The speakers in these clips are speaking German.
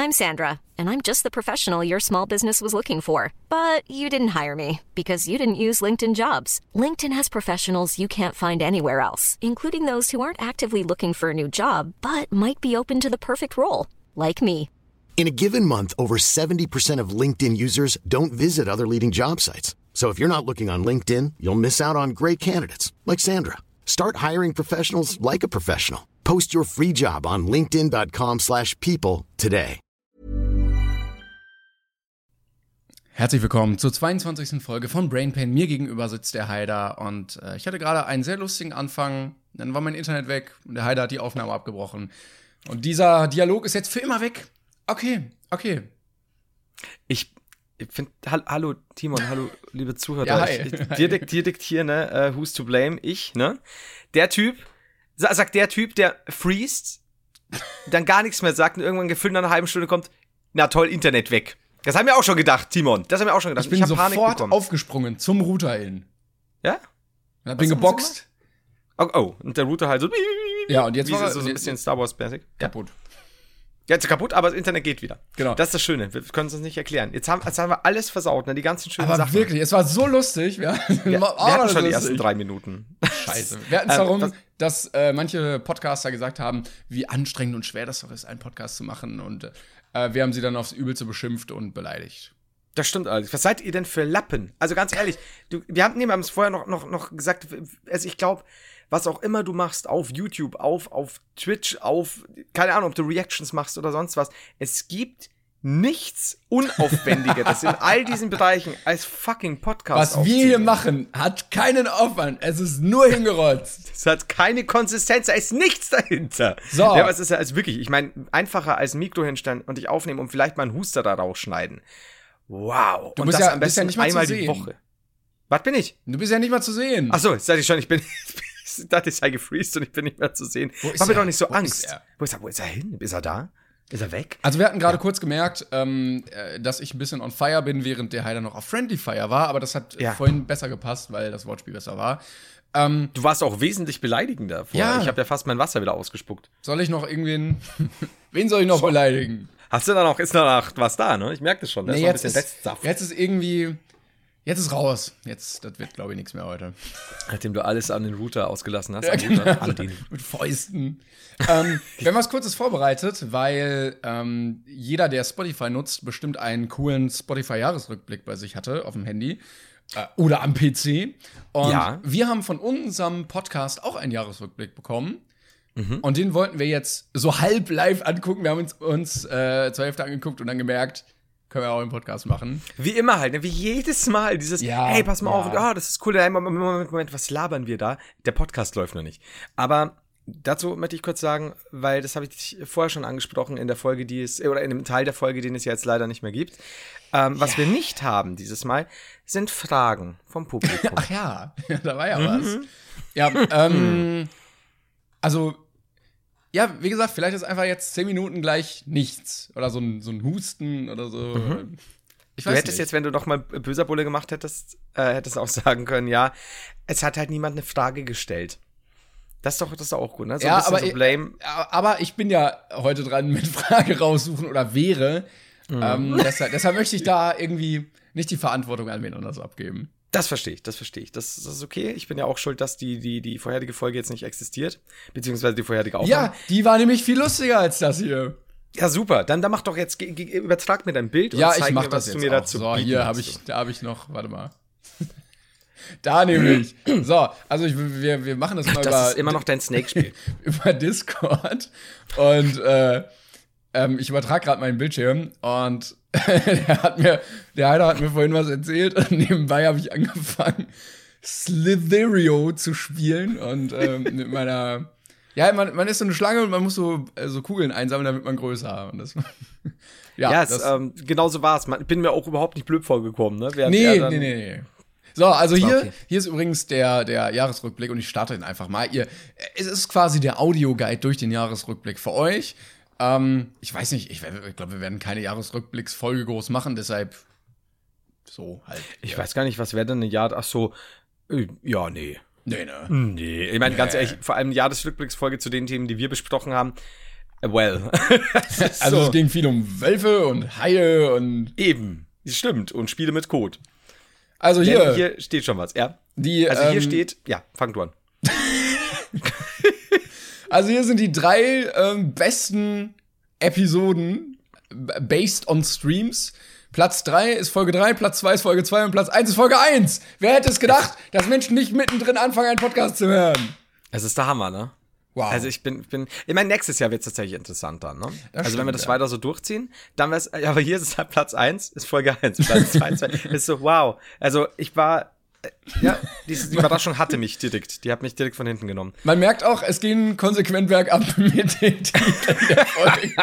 I'm Sandra, and I'm just the professional your small business was looking for. But you didn't hire me because you didn't use LinkedIn Jobs. LinkedIn has professionals you can't find anywhere else, including those who aren't actively looking for a new job, but might be open to the perfect role, like me. In a given month, over 70% of LinkedIn users don't visit other leading job sites. So if you're not looking on LinkedIn, you'll miss out on great candidates like Sandra. Start hiring professionals like a professional. Post your free job on linkedin.com/people today. Herzlich willkommen zur 22. Folge von Brain Pain. Mir gegenüber sitzt der Haider und ich hatte gerade einen sehr lustigen Anfang. Dann war mein Internet weg und der Haider hat die Aufnahme abgebrochen. Und dieser Dialog ist jetzt für immer weg. Okay. Ich finde, hallo Timon, hallo liebe Zuhörer. Ja, hi. Dir diktiere, ne, who's to blame? Ich, ne? Der Typ, sagt der Typ, der freest, dann gar nichts mehr sagt und irgendwann gefühlt nach einer halben Stunde kommt, na toll, Internet weg. Das haben wir auch schon gedacht, Timon. Das haben wir auch schon gedacht. Ich bin hab Panik sofort bekommen. aufgesprungen zum Router hin. Ja? Ich bin geboxt. Oh, und der Router halt so. Ja, und jetzt wie war so ein bisschen Star Wars-mäßig. kaputt. Ja, jetzt kaputt, aber das Internet geht wieder. Genau. Das ist das Schöne. Wir können es uns nicht erklären. Jetzt haben wir alles versaut, ne? Die ganzen schönen Aber Sachen. wirklich, es war so lustig. Wir hatten schon die ersten 3 Minuten. Scheiße. Wir hatten es darum, dass manche Podcaster gesagt haben, wie anstrengend und schwer das doch ist, einen Podcast zu machen. Und wir haben sie dann aufs Übelste beschimpft und beleidigt. Das stimmt alles. Was seid ihr denn für Lappen? Also ganz ehrlich, wir haben es vorher noch gesagt, also ich glaube, was auch immer du machst, auf YouTube, auf Twitch, keine Ahnung, ob du Reactions machst oder sonst was, es gibt nichts Unaufwendigeres in all diesen Bereichen als fucking Podcast. Was wir hier machen, hat keinen Aufwand. Es ist nur hingerotzt. Es hat keine Konsistenz, da ist nichts dahinter. So. Ja, aber es ist ja also wirklich, ich meine, einfacher als ein Mikro hinstellen und dich aufnehmen und vielleicht mal einen Huster da rausschneiden. Wow. Du und bist das ja, am bist ja besten nicht mal einmal zu die sehen. Woche. Was bin ich? Du bist ja nicht mal zu sehen. Achso, jetzt dachte ich schon, ich dachte, ich sei gefreezed und ich bin nicht mehr zu sehen. Mach mir doch nicht so Angst. Wo ist er hin? Ist er da? Ist er weg? Also wir hatten gerade kurz gemerkt, dass ich ein bisschen on fire bin, während der Haider noch auf Friendly Fire war, aber das hat vorhin besser gepasst, weil das Wortspiel besser war. Du warst auch wesentlich beleidigender vorher. Ja. Ich habe ja fast mein Wasser wieder ausgespuckt. Soll ich noch irgendwen wen soll ich noch beleidigen? Hast du ist danach was da, ne? Ich merke das schon. Da ist noch ein bisschen Restsaft. Jetzt ist raus. Das wird, glaube ich, nichts mehr heute. Nachdem du alles an den Router ausgelassen hast. Ja, An den mit Fäusten. Wir haben was Kurzes vorbereitet, weil jeder, der Spotify nutzt, bestimmt einen coolen Spotify-Jahresrückblick bei sich hatte auf dem Handy oder am PC. Und wir haben von unserem Podcast auch einen Jahresrückblick bekommen. Und den wollten wir jetzt so halb live angucken. Wir haben uns zur Hälfte angeguckt und dann gemerkt, können wir auch im Podcast machen. Wie immer halt, ne? Wie jedes Mal dieses, hey, pass mal auf, das ist cool, Moment, was labern wir da? Der Podcast läuft noch nicht. Aber dazu möchte ich kurz sagen, weil das habe ich vorher schon angesprochen in der Folge, oder in dem Teil der Folge, den es jetzt leider nicht mehr gibt. Was wir nicht haben dieses Mal, sind Fragen vom Publikum. Ach ja, da war ja was. Ja, also, ja, wie gesagt, vielleicht ist einfach jetzt 10 Minuten gleich nichts. Oder so ein Husten oder so. Ich weiß Du hättest nicht. jetzt, wenn du noch mal böser Bulle gemacht hättest, hättest auch sagen können, ja, es hat halt niemand eine Frage gestellt. Das ist doch auch gut, ne? So ja, ein bisschen so Blame. aber ich bin ja heute dran mit Frage raussuchen oder wäre. Deshalb möchte ich da irgendwie nicht die Verantwortung an wen anders abgeben. Das verstehe ich. Das ist okay. Ich bin ja auch schuld, dass die vorherige Folge jetzt nicht existiert. Beziehungsweise die vorherige Aufnahme. Ja, die war nämlich viel lustiger als das hier. Ja, super. Dann mach doch jetzt, übertrag mir dein Bild und Ja, zeig ich mach mir, das was jetzt du mir auch. dazu So, bieten hier hast. da habe ich noch, warte mal. Da nämlich. So, also wir machen das mal Das ist immer noch dein Snake-Spiel. über Discord. Und ich übertrage gerade meinen Bildschirm und der Heider hat mir vorhin was erzählt und nebenbei habe ich angefangen, Slitherio zu spielen und mit meiner man ist so eine Schlange und man muss so Kugeln einsammeln, damit man größer. Und das genau so war's. Ich bin mir auch überhaupt nicht blöd vorgekommen, ne? Nee. So, also Okay. hier ist übrigens der Jahresrückblick und ich starte den einfach mal. Es ist quasi der Audioguide durch den Jahresrückblick für euch. Ich weiß nicht, ich glaube, wir werden keine Jahresrückblicksfolge groß machen, deshalb so halt. Ich weiß gar nicht, was wäre denn eine Jahr. Ach so, ja, nee. Nee, ne? Nee. Ich meine, ganz ehrlich, vor allem eine Jahresrückblicksfolge zu den Themen, die wir besprochen haben. Well. Also es ging viel um Wölfe und Haie und... Eben, stimmt. Und Spiele mit Code. Also hier steht schon was, ja. Hier steht, ja, fang du an. Also hier sind die 3 besten Episoden based on Streams. Platz 3 ist Folge 3, Platz 2 ist Folge 2 und Platz 1 ist Folge 1. Wer hätte es gedacht, dass Menschen nicht mittendrin anfangen, einen Podcast zu hören? Es ist der Hammer, ne? Wow. Also ich meine, nächstes Jahr wird es tatsächlich interessanter, ne? Also wenn wir das weiter so durchziehen, dann wär's, aber hier ist es halt Platz 1, ist Folge 1, Platz 2, ist so, wow. Also ich war, die Überraschung hatte mich direkt, die hat mich direkt von hinten genommen. Man merkt auch, es ging konsequent bergab mit den Titeln der Folge.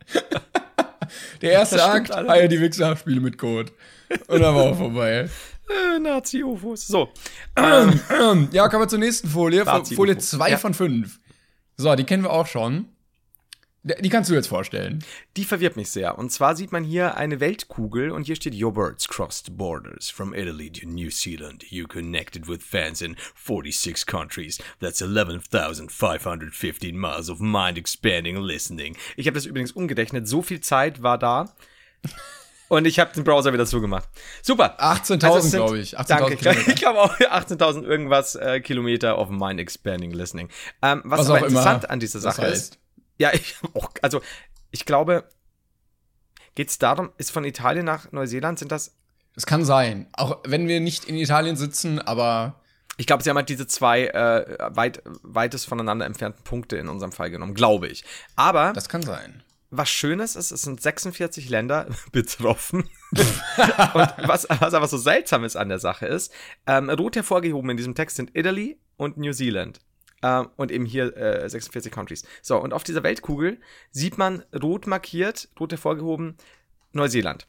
Der erste Akt, Haie die Wichser, Spiele mit Code. Und dann war auch vorbei. Nazi-Ufos. So. Ja, kommen wir zur nächsten Folie. Folie 2 Ja. von 5. So, die kennen wir auch schon. Die kannst du jetzt vorstellen. Die verwirrt mich sehr. Und zwar sieht man hier eine Weltkugel und hier steht Your birds crossed borders from Italy to New Zealand. You connected with fans in 46 countries. That's 11,515 miles of mind-expanding listening. Ich habe das übrigens umgerechnet. So viel Zeit war da. Und ich habe den Browser wieder zugemacht. Super. 18.000, glaube ich. 18.000 danke. Kilometer. Ich glaube auch 18.000 irgendwas Kilometer of mind-expanding listening. Was auch aber interessant immer an dieser das Sache heißt. ist, ja, ich glaube, geht es darum, ist von Italien nach Neuseeland, sind das? Das kann sein. Auch wenn wir nicht in Italien sitzen, aber Ich glaube, sie haben halt diese 2 weitest voneinander entfernten Punkte in unserem Fall genommen, glaube ich. Aber das kann sein. was Schönes ist, es sind 46 Länder betroffen. Und was aber so seltsam ist an der Sache ist, rot hervorgehoben in diesem Text sind Italy und New Zealand. Und eben hier 46 Countries. So, und auf dieser Weltkugel sieht man rot markiert, rot hervorgehoben, Neuseeland.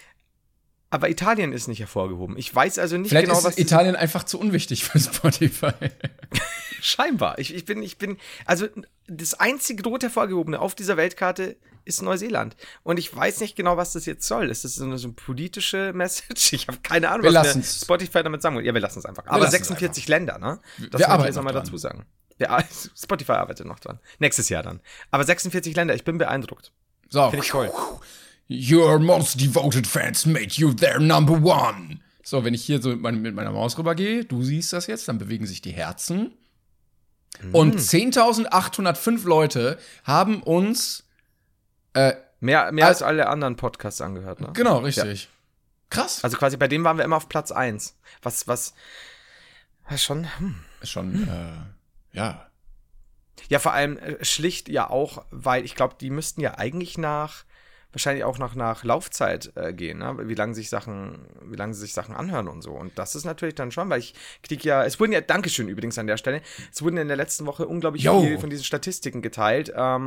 Aber Italien ist nicht hervorgehoben. Ich weiß also nicht Vielleicht genau, ist was Italien einfach zu unwichtig für Spotify. scheinbar. Ich bin, also das einzige rot hervorgehobene auf dieser Weltkarte ist Neuseeland. Und ich weiß nicht genau, was das jetzt soll. Ist das so eine politische Message? Ich habe keine Ahnung, was mir Spotify damit sagen will. Ja, wir lassen es einfach. Aber 46 Länder, ne? Das wir muss ich arbeiten jetzt nochmal dran. dazu sagen. Ja, Spotify arbeitet noch dran. Nächstes Jahr dann. Aber 46 Länder, ich bin beeindruckt. So. Finde ich toll. Your most devoted fans made you their number one. So, wenn ich hier so mit meiner Maus rübergehe, du siehst das jetzt, dann bewegen sich die Herzen. Und 10.805 Leute haben uns Mehr als alle anderen Podcasts angehört, ne? genau, richtig. Krass. Also quasi bei dem waren wir immer auf Platz 1. Was schon, Ist schon, ja. Ja, vor allem schlicht ja auch, weil ich glaube, die müssten ja eigentlich wahrscheinlich auch nach Laufzeit gehen, ne? Wie lange sich Sachen anhören und so. Und das ist natürlich dann schon, weil ich kriege ja, Dankeschön übrigens an der Stelle, es wurden in der letzten Woche unglaublich viel von diesen Statistiken geteilt.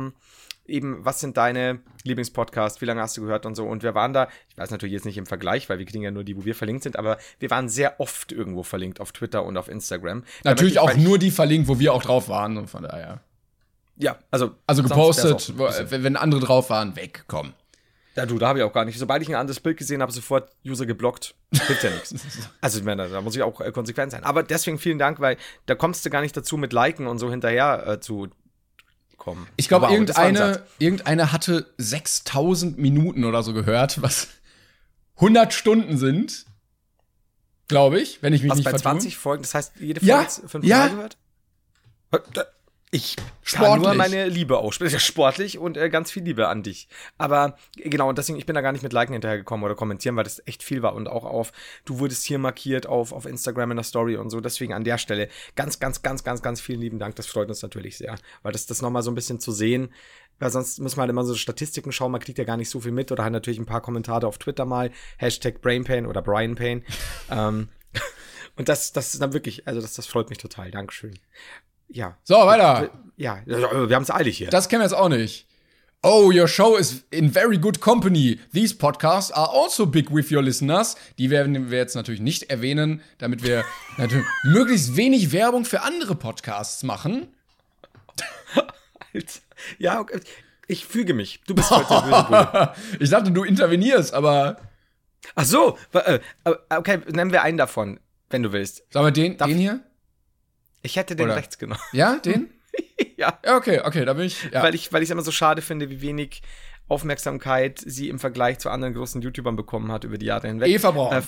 Eben, was sind deine Lieblingspodcasts, wie lange hast du gehört und so. Und wir waren da, ich weiß natürlich jetzt nicht im Vergleich, weil wir kriegen ja nur die, wo wir verlinkt sind, aber wir waren sehr oft irgendwo verlinkt auf Twitter und auf Instagram. Natürlich auch nur die verlinkt, wo wir auch drauf waren und von daher. Ja, also gepostet, wenn andere drauf waren, weg, komm. Ja, da habe ich auch gar nicht. Sobald ich ein anderes Bild gesehen habe, sofort User geblockt. Hilft ja nichts. Also, ich meine, da muss ich auch konsequent sein. Aber deswegen vielen Dank, weil da kommst du gar nicht dazu, mit Liken und so hinterher zu kommen. Ich glaube, Wow, irgendeine hatte 6.000 Minuten oder so gehört, was 100 Stunden sind. Glaube ich, wenn ich mich nicht vertue. Was bei 20 Folgen, das heißt, jede Folge ist 5 Mal gehört? Ich kann nur meine Liebe aussprechen. Ja, sportlich und ganz viel Liebe an dich. Aber genau, und deswegen, ich bin da gar nicht mit Liken hinterhergekommen oder kommentieren, weil das echt viel war. Und auch du wurdest hier markiert auf Instagram in der Story und so. Deswegen an der Stelle ganz, ganz, ganz, ganz, ganz vielen lieben Dank. Das freut uns natürlich sehr. Weil das nochmal so ein bisschen zu sehen, weil sonst muss man halt immer so Statistiken schauen, man kriegt ja gar nicht so viel mit. Oder halt natürlich ein paar Kommentare auf Twitter mal. #BrainPain oder BrianPain. Und das ist dann wirklich, also das freut mich total. Dankeschön. Ja. So, weiter. Ja, wir haben es eilig hier. Das kennen wir jetzt auch nicht. Oh, your show is in very good company. These podcasts are also big with your listeners. Die werden wir jetzt natürlich nicht erwähnen, damit wir natürlich möglichst wenig Werbung für andere Podcasts machen. Alter. Ja, okay. Ich füge mich. Du bist heute der böse. Ich dachte, du intervenierst, aber... Ach so. Okay, nennen wir einen davon, wenn du willst. Sag mal, den hier? Ich hätte den rechts genommen. Ja, den? Ja. Okay, da bin ich. Ja. Weil ich es immer so schade finde, wie wenig Aufmerksamkeit sie im Vergleich zu anderen großen YouTubern bekommen hat über die Jahre hinweg. Eva Braun.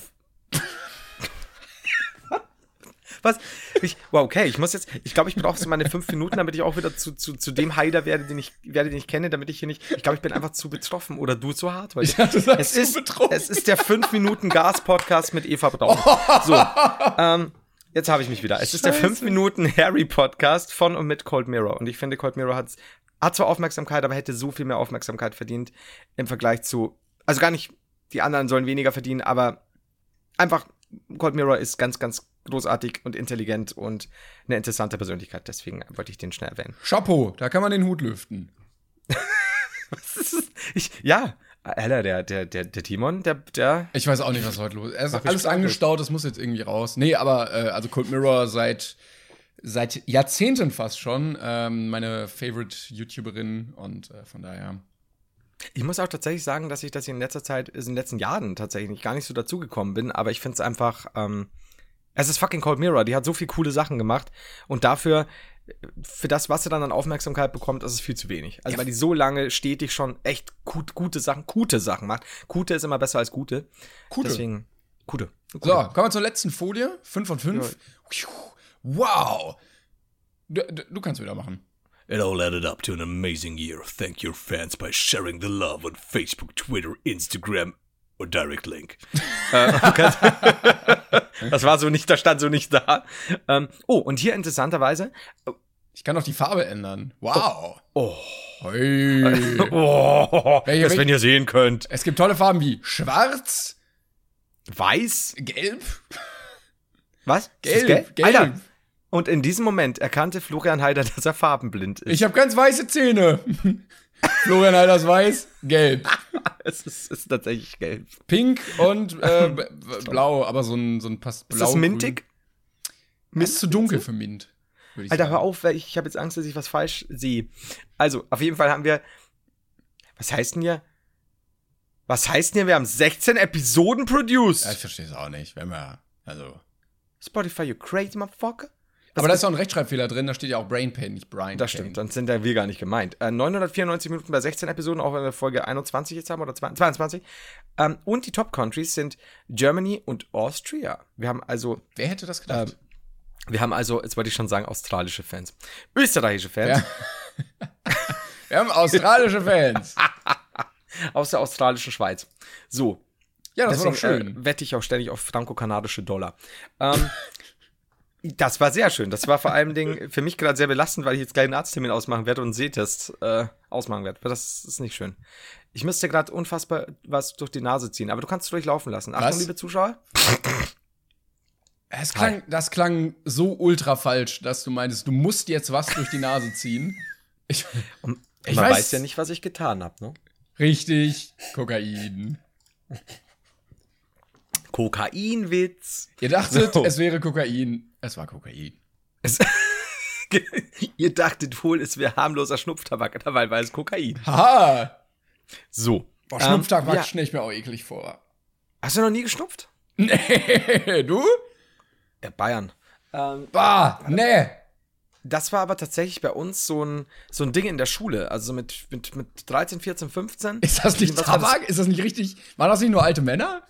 Was? Wow, okay, ich glaube, ich brauche so meine 5 Minuten, damit ich auch wieder zu dem Haider werde, den ich kenne, damit ich hier nicht, ich glaube, ich bin einfach zu betroffen oder du zu hart. Weil es ist der 5-Minuten-Gas-Podcast mit Eva Braun. So, jetzt habe ich mich wieder. Es ist der 5-Minuten-Harry-Podcast von und mit Cold Mirror. Und ich finde, Cold Mirror hat zwar Aufmerksamkeit, aber hätte so viel mehr Aufmerksamkeit verdient im Vergleich zu, also gar nicht, die anderen sollen weniger verdienen, aber einfach, Cold Mirror ist ganz, ganz großartig und intelligent und eine interessante Persönlichkeit. Deswegen wollte ich den schnell erwähnen. Chapeau, da kann man den Hut lüften. Was ist das? Alter, der Timon, der. Ich weiß auch nicht, was heute los ist. Er ist alles angestaut, das muss jetzt irgendwie raus. Nee, aber also Cold Mirror seit Jahrzehnten fast schon meine Favorite-YouTuberin und von daher. Ich muss auch tatsächlich sagen, dass ich das in den letzten Jahren tatsächlich gar nicht so dazugekommen bin, aber ich finde es einfach, es ist fucking Cold Mirror, die hat so viel coole Sachen gemacht und für das, was sie dann an Aufmerksamkeit bekommt, ist es viel zu wenig. Also weil die so lange stetig schon echt gute Sachen macht. Gute ist immer besser als gute. Deswegen, gute. So, kommen wir zur letzten Folie. 5 von 5. Ja. Wow. Du kannst wieder machen. It all added up to an amazing year. Thank your fans by sharing the love on Facebook, Twitter, Instagram or Direct Link. Das war so nicht, das stand so nicht da. Und hier interessanterweise. Ich kann auch die Farbe ändern. Wow. Hey. Wenn ihr sehen könnt. Es gibt tolle Farben wie schwarz, weiß, gelb. Was? Gelb. Alter. Und in diesem Moment erkannte Florian Haider, dass er farbenblind ist. Ich habe ganz weiße Zähne. Florian Haider ist weiß, gelb. Es ist tatsächlich gelb. Pink und blau, aber so ein passt blau. Ist das mintig? Ist zu dunkel für Mint. Alter, hör auf, weil ich habe jetzt Angst, dass ich was falsch sehe. Also, auf jeden Fall haben wir. Was heißt denn hier? Wir haben 16 Episoden produced. Ja, ich verstehe es auch nicht. Spotify, you crazy motherfucker? Aber da ist auch ein Rechtschreibfehler drin, da steht ja auch Brain Pain, nicht Brian. Das stimmt, dann sind wir gar nicht gemeint. 994 Minuten bei 16 Episoden, auch wenn wir Folge 21 jetzt haben, oder 22. Und die Top-Countries sind Germany und Austria. Wir haben also... Wer hätte das gedacht? Wir haben also, jetzt wollte ich schon sagen, australische Fans. Österreichische Fans. Ja. Wir haben australische Fans. Aus der australischen Schweiz. So. Ja, das war doch schön. Wette ich auch ständig auf franco-kanadische Dollar. Das war sehr schön. Das war vor allem für mich gerade sehr belastend, weil ich jetzt gleich einen Arzttermin ausmachen werde und einen Sehtest ausmachen werde. Das ist nicht schön. Ich müsste gerade unfassbar was durch die Nase ziehen, aber du kannst es durchlaufen lassen. Achtung, liebe Zuschauer. Das klang so ultra falsch, dass du meintest, du musst jetzt was durch die Nase ziehen. Ich weiß ja nicht, was ich getan habe, ne? Richtig, Kokain. Kokainwitz. Ihr dachtet, es wäre Kokain. Es war Kokain. Ihr dachtet wohl, es wäre harmloser Schnupftabak, dabei war es Kokain. Haha. So. Boah, Schnupftabak stelle ich mir auch eklig vor. Hast du noch nie geschnupft? Nee, du? Ja, Bayern. Nee. Das war aber tatsächlich bei uns so ein Ding in der Schule. Also mit 13, 14, 15. Ist das nicht Tabak? Ist das nicht richtig? Waren das nicht nur alte Männer?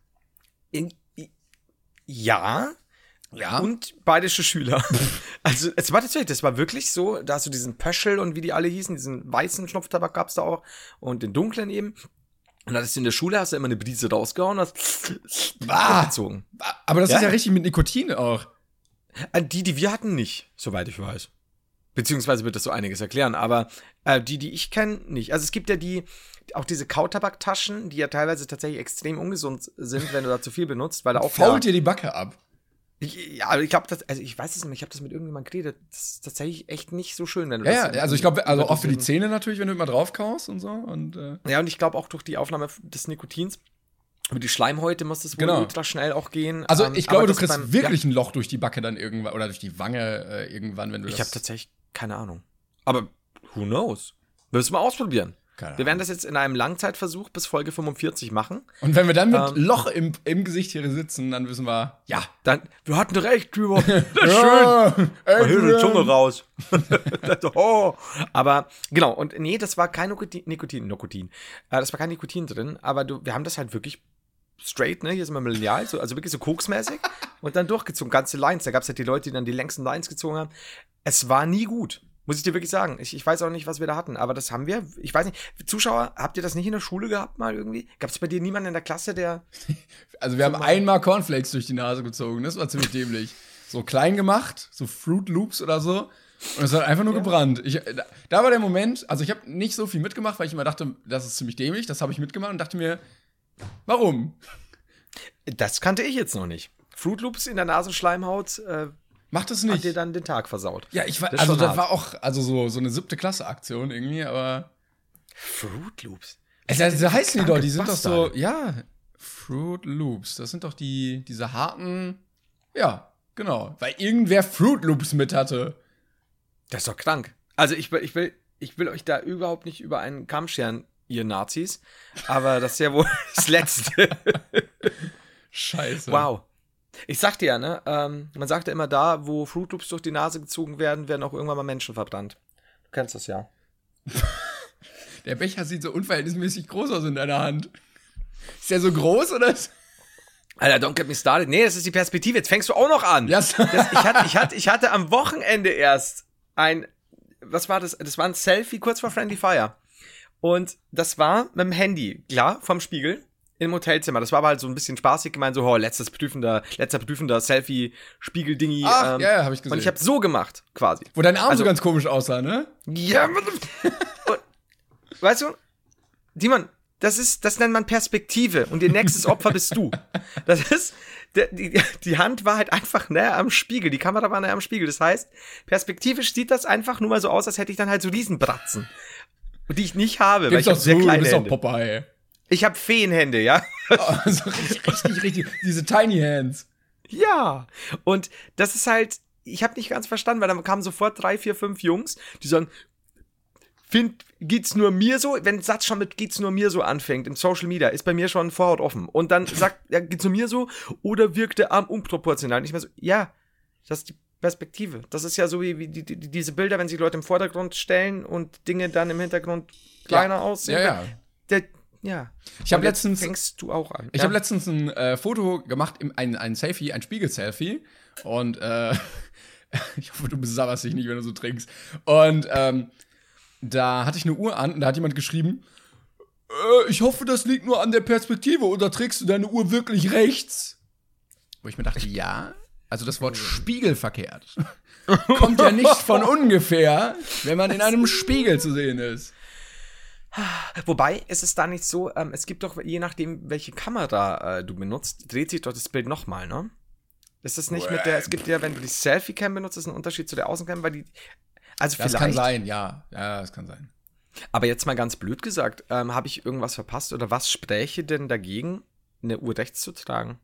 Ja. Und bayerische Schüler. Also es war tatsächlich, das war wirklich so, da hast du diesen Pöschel und wie die alle hießen, diesen weißen Schnupftabak gab's da auch und den dunklen eben. Und dann hast du in der Schule, hast du immer eine Brise rausgehauen und hast gezogen. Aber das ist ja richtig mit Nikotin auch. Die wir hatten nicht, soweit ich weiß. Beziehungsweise wird das so einiges erklären, aber die ich kenne, nicht. Also es gibt ja auch diese Kautabaktaschen, die ja teilweise tatsächlich extrem ungesund sind, wenn du da zu viel benutzt, weil da auch fault dir die Backe ab. Aber ich glaube, ich weiß es nicht, ich habe das mit irgendjemandem geredet, das ist tatsächlich echt nicht so schön, wenn du das... Ja, also ich glaube, also auch für die Zähne natürlich, wenn du immer drauf kaust und so. Ja, und ich glaube auch durch die Aufnahme des Nikotins, über die Schleimhäute muss das wohl ultra schnell auch gehen. Also ich glaube, du kriegst wirklich ein Loch durch die Backe dann irgendwann, oder durch die Wange irgendwann, wenn du Ich habe tatsächlich keine Ahnung. Aber who knows? Willst du mal ausprobieren? Wir werden das jetzt in einem Langzeitversuch bis Folge 45 machen. Und wenn wir dann mit Loch im Gesicht hier sitzen, dann wissen wir, ja. Dann, wir hatten recht, Timo. Das ist schön. Hier die Zunge raus. Aber, genau, und nee, das war kein Nikotin. Das war kein Nikotin drin, aber wir haben das halt wirklich straight, ne, hier sind wir lineal, also wirklich so koksmäßig und dann durchgezogen, ganze Lines. Da gab es halt die Leute, die dann die längsten Lines gezogen haben. Es war nie gut. Muss ich dir wirklich sagen. Ich weiß auch nicht, was wir da hatten, aber das haben wir. Ich weiß nicht, Zuschauer, habt ihr das nicht in der Schule gehabt mal irgendwie? Gab es bei dir niemanden in der Klasse, der... Also wir haben einmal Cornflakes durch die Nase gezogen, das war ziemlich dämlich. So klein gemacht, so Fruit Loops oder so. Und es hat einfach nur gebrannt. Da war der Moment, also ich habe nicht so viel mitgemacht, weil ich immer dachte, das ist ziemlich dämlich. Das habe ich mitgemacht und dachte mir, warum? Das kannte ich jetzt noch nicht. Fruit Loops in der Nasenschleimhaut... Macht es nicht. Hat dir dann den Tag versaut. Ja, ich weiß, also das war auch so eine 7. Klasse-Aktion irgendwie, aber. Fruit Loops? Da heißen die doch, die sind doch so, ja, Fruit Loops. Das sind doch diese harten, ja, genau. Weil irgendwer Fruit Loops mit hatte. Das ist doch krank. Also ich will euch da überhaupt nicht über einen Kamm scheren, ihr Nazis, aber das ist ja wohl das Letzte. Scheiße. Wow. Ich sagte ja, ne, man sagt ja immer, da, wo Fruit Loops durch die Nase gezogen werden auch irgendwann mal Menschen verbrannt. Du kennst das ja. Der Becher sieht so unverhältnismäßig groß aus in deiner Hand. Ist der so groß, oder? Alter, don't get me started. Nee, das ist die Perspektive. Jetzt fängst du auch noch an. Yes. Ich hatte am Wochenende erst was war das? Das war ein Selfie kurz vor Friendly Fire. Und das war mit dem Handy, klar, vom Spiegel. Im Hotelzimmer. Das war aber halt so ein bisschen spaßig gemeint, so, letzter prüfender Selfie-Spiegel-Dingi. Ja, hab ich gesehen. Und ich hab so gemacht, quasi. Wo dein Arm so ganz komisch aussah, ne? Ja, und, weißt du, Simon, das nennt man Perspektive und ihr nächstes Opfer bist du. Das ist, die Hand war halt einfach näher am Spiegel, die Kamera war näher am Spiegel. Das heißt, perspektivisch sieht das einfach nur mal so aus, als hätte ich dann halt so Riesenbratzen. Die ich nicht habe, weil ich hab sehr kleine Hände. Du bist doch Popeye. Ich habe Feenhände, ja. Also richtig. Diese Tiny Hands. Ja. Und das ist halt, ich habe nicht ganz verstanden, weil dann kamen sofort 3, 4, 5 Jungs, die sagen, geht's nur mir so? Wenn ein Satz schon mit geht's nur mir so anfängt, im Social Media, ist bei mir schon Vorhaut offen. Und dann sagt, ja, geht's nur mir so? Oder wirkt der Arm unproportional? Nicht mehr so, ja, das ist die Perspektive. Das ist ja so wie diese Bilder, wenn sich Leute im Vordergrund stellen und Dinge dann im Hintergrund kleiner aussehen. Ja. Ich habe letztens. Fängst du auch an. Ich habe letztens ein Foto gemacht, ein Selfie, ein Spiegel-Selfie. Und ich hoffe, du besabberst dich nicht, wenn du so trinkst. Und da hatte ich eine Uhr an und da hat jemand geschrieben, ich hoffe, das liegt nur an der Perspektive oder trägst du deine Uhr wirklich rechts? Wo ich mir dachte, ja. Also das Wort spiegelverkehrt kommt ja nicht von ungefähr, wenn man in einem Spiegel zu sehen ist. Wobei, ist es da nicht so, es gibt doch, je nachdem, welche Kamera du benutzt, dreht sich doch das Bild nochmal, ne? Ist es nicht es gibt ja, wenn du die Selfie-Cam benutzt, ist ein Unterschied zu der Außencam, weil also das kann sein, ja. Ja, das kann sein. Aber jetzt mal ganz blöd gesagt, habe ich irgendwas verpasst oder was spräche denn dagegen, eine Uhr rechts zu tragen?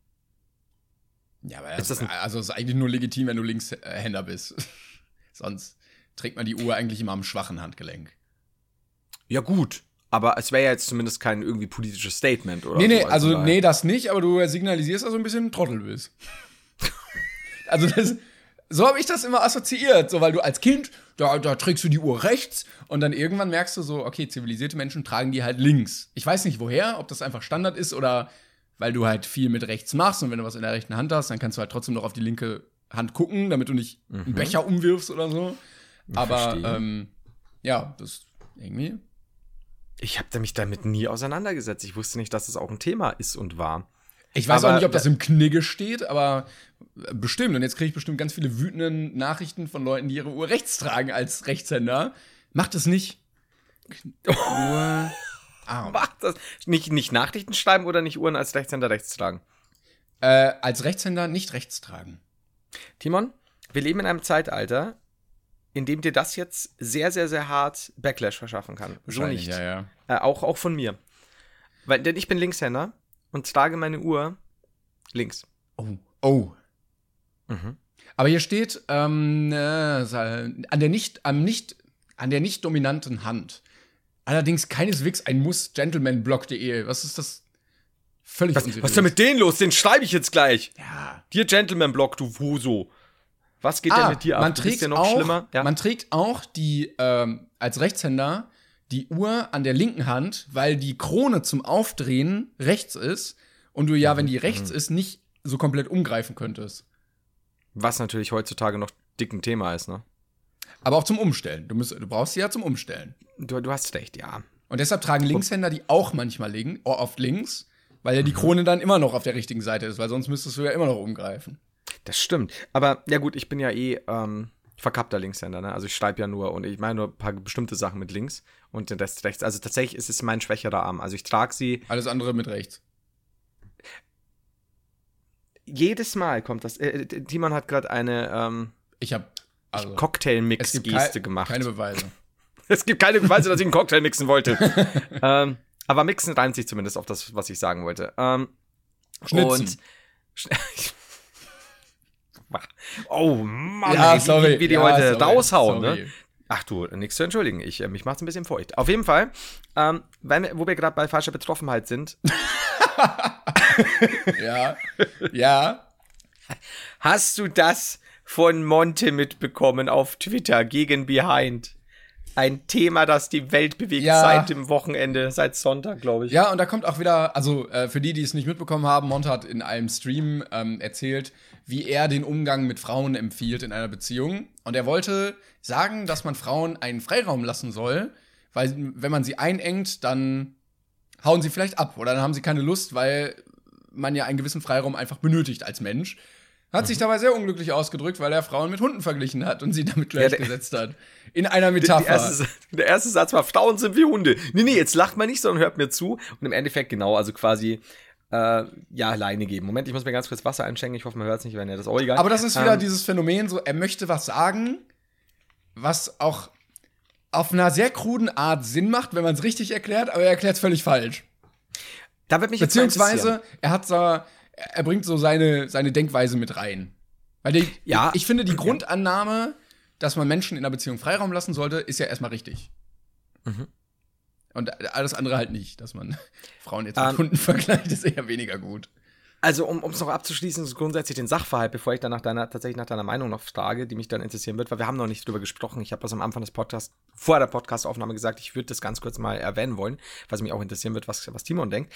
Ja, aber es ist eigentlich nur legitim, wenn du Linkshänder bist. Sonst trägt man die Uhr eigentlich immer am schwachen Handgelenk. Ja, gut. Aber es wäre ja jetzt zumindest kein irgendwie politisches Statement, oder? Nee, das nicht, aber du signalisierst, dass du ein bisschen ein Trottel bist. Also so habe ich das immer assoziiert, so, weil du als Kind, da trägst du die Uhr rechts und dann irgendwann merkst du so, okay, zivilisierte Menschen tragen die halt links. Ich weiß nicht woher, ob das einfach Standard ist oder weil du halt viel mit rechts machst und wenn du was in der rechten Hand hast, dann kannst du halt trotzdem noch auf die linke Hand gucken, damit du nicht einen Becher umwirfst oder so. Aber, ja, das irgendwie. Ich habe mich damit nie auseinandergesetzt. Ich wusste nicht, dass es auch ein Thema ist und war. Ich weiß auch nicht, ob das im Knigge steht, aber bestimmt. Und jetzt kriege ich bestimmt ganz viele wütende Nachrichten von Leuten, die ihre Uhr rechts tragen als Rechtshänder. Macht es nicht. Uhr. Macht das. Nicht Nachrichten schreiben oder nicht Uhren als Rechtshänder rechts tragen? Als Rechtshänder nicht rechts tragen. Timon, wir leben in einem Zeitalter, in dem dir das jetzt sehr, sehr, sehr hart Backlash verschaffen kann. So nicht. Ja. Auch von mir. Denn ich bin Linkshänder und trage meine Uhr links. Oh. Mhm. Aber hier steht an der nicht dominanten Hand. Allerdings keineswegs ein muss-gentlemanblog.de. Was ist das? Völlig was ist denn mit denen los? Den schreibe ich jetzt gleich. Ja. Dir Gentleman-Blog, du Huso. Was geht denn mit dir ab? Man trägt ja noch schlimmer. Ja. Man trägt auch die, als Rechtshänder die Uhr an der linken Hand, weil die Krone zum Aufdrehen rechts ist und du ja, wenn die rechts ist, nicht so komplett umgreifen könntest. Was natürlich heutzutage noch dick ein Thema ist, ne? Aber auch zum Umstellen. Du brauchst sie ja zum Umstellen. Du hast recht, ja. Und deshalb tragen Linkshänder die auch manchmal oft links, weil ja die Krone dann immer noch auf der richtigen Seite ist, weil sonst müsstest du ja immer noch umgreifen. Das stimmt. Aber ja gut, ich bin ja verkappter Linkshänder, ne? Also ich schreibe ja nur und ich meine nur ein paar bestimmte Sachen mit links und den Rest rechts. Also tatsächlich ist es mein schwächerer Arm. Also ich trage sie. Alles andere mit rechts. Jedes Mal kommt das. Timon hat gerade eine Cocktail-Mix-Geste gemacht. Keine Beweise. Es gibt keine Beweise, dass ich einen Cocktail mixen wollte. Aber mixen reimt sich zumindest auf das, was ich sagen wollte. Schnitzen. Oh Mann, ja, sorry. wie die heute raushauen, ne? Ach du, nichts zu entschuldigen. Mich macht's ein bisschen feucht. Auf jeden Fall, wo wir gerade bei falscher Betroffenheit sind. Ja. Hast du das von Monte mitbekommen auf Twitter gegen Behind? Ein Thema, das die Welt bewegt seit dem Wochenende, seit Sonntag, glaube ich. Ja, und da kommt auch wieder, also für die es nicht mitbekommen haben, Monte hat in einem Stream erzählt, wie er den Umgang mit Frauen empfiehlt in einer Beziehung. Und er wollte sagen, dass man Frauen einen Freiraum lassen soll, weil wenn man sie einengt, dann hauen sie vielleicht ab oder dann haben sie keine Lust, weil man ja einen gewissen Freiraum einfach benötigt als Mensch. Hat sich dabei sehr unglücklich ausgedrückt, weil er Frauen mit Hunden verglichen hat und sie damit gleichgesetzt hat. In einer Metapher. Der erste Satz war, Frauen sind wie Hunde. Nee, jetzt lacht man nicht, sondern hört mir zu. Und im Endeffekt genau, also quasi, Leine geben. Moment, ich muss mir ganz kurz Wasser einschenken. Ich hoffe, man hört es nicht, wenn er das auch egal. Aber das ist wieder dieses Phänomen, so, er möchte was sagen, was auch auf einer sehr kruden Art Sinn macht, wenn man es richtig erklärt, aber er erklärt es völlig falsch. Da wird mich beziehungsweise, er bringt so seine Denkweise mit rein. Weil ich finde, die Grundannahme, dass man Menschen in einer Beziehung Freiraum lassen sollte, ist ja erstmal richtig. Mhm. Und alles andere halt nicht. Dass man Frauen jetzt mit Hunden vergleicht, ist eher weniger gut. Also, um es noch abzuschließen, ist grundsätzlich den Sachverhalt, bevor ich dann tatsächlich nach deiner Meinung noch frage, die mich dann interessieren wird, weil wir haben noch nicht drüber gesprochen. Ich habe das am Anfang des Podcasts, vor der Podcastaufnahme gesagt, ich würde das ganz kurz mal erwähnen wollen, was mich auch interessieren wird, was Timon denkt.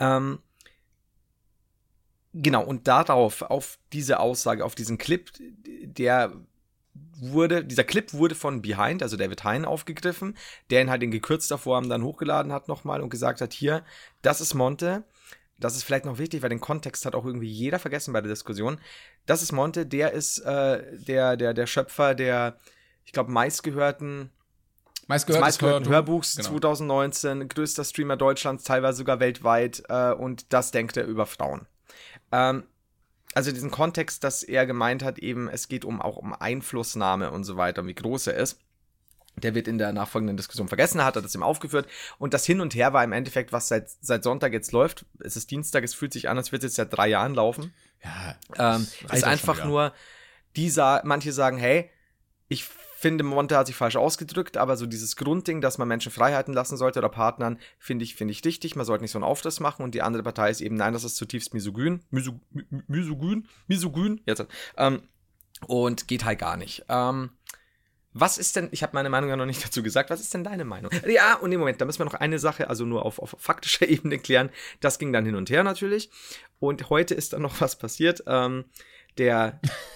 Genau, und auf diese Aussage, auf diesen Clip, dieser Clip wurde von Behind, also David Hein, aufgegriffen, der ihn halt in gekürzter Form dann hochgeladen hat nochmal und gesagt hat, hier, das ist Monte, das ist vielleicht noch wichtig, weil den Kontext hat auch irgendwie jeder vergessen bei der Diskussion, das ist Monte, der ist der Schöpfer der, ich glaube, meistgehörten Hörbuchs, genau. 2019, größter Streamer Deutschlands, teilweise sogar weltweit, und das denkt er über Frauen. Also diesen Kontext, dass er gemeint hat, eben, es geht auch um Einflussnahme und so weiter, wie groß er ist, der wird in der nachfolgenden Diskussion vergessen, hat er das ihm aufgeführt. Und das Hin und Her war im Endeffekt, was seit Sonntag jetzt läuft. Es ist Dienstag, es fühlt sich an, als würde es jetzt seit 3 Jahren laufen. Ja, ist einfach nur, manche sagen, hey, ich finde, Monte hat sich falsch ausgedrückt, aber so dieses Grundding, dass man Menschen Freiheiten lassen sollte oder Partnern, finde ich richtig. Man sollte nicht so einen Aufriss machen. Und die andere Partei ist eben, nein, das ist zutiefst misogyn, jetzt, und geht halt gar nicht. Was ist denn, ich habe meine Meinung ja noch nicht dazu gesagt, was ist denn deine Meinung? Ja, und im Moment, da müssen wir noch eine Sache, also nur auf faktischer Ebene klären. Das ging dann hin und her natürlich. Und heute ist dann noch was passiert. Der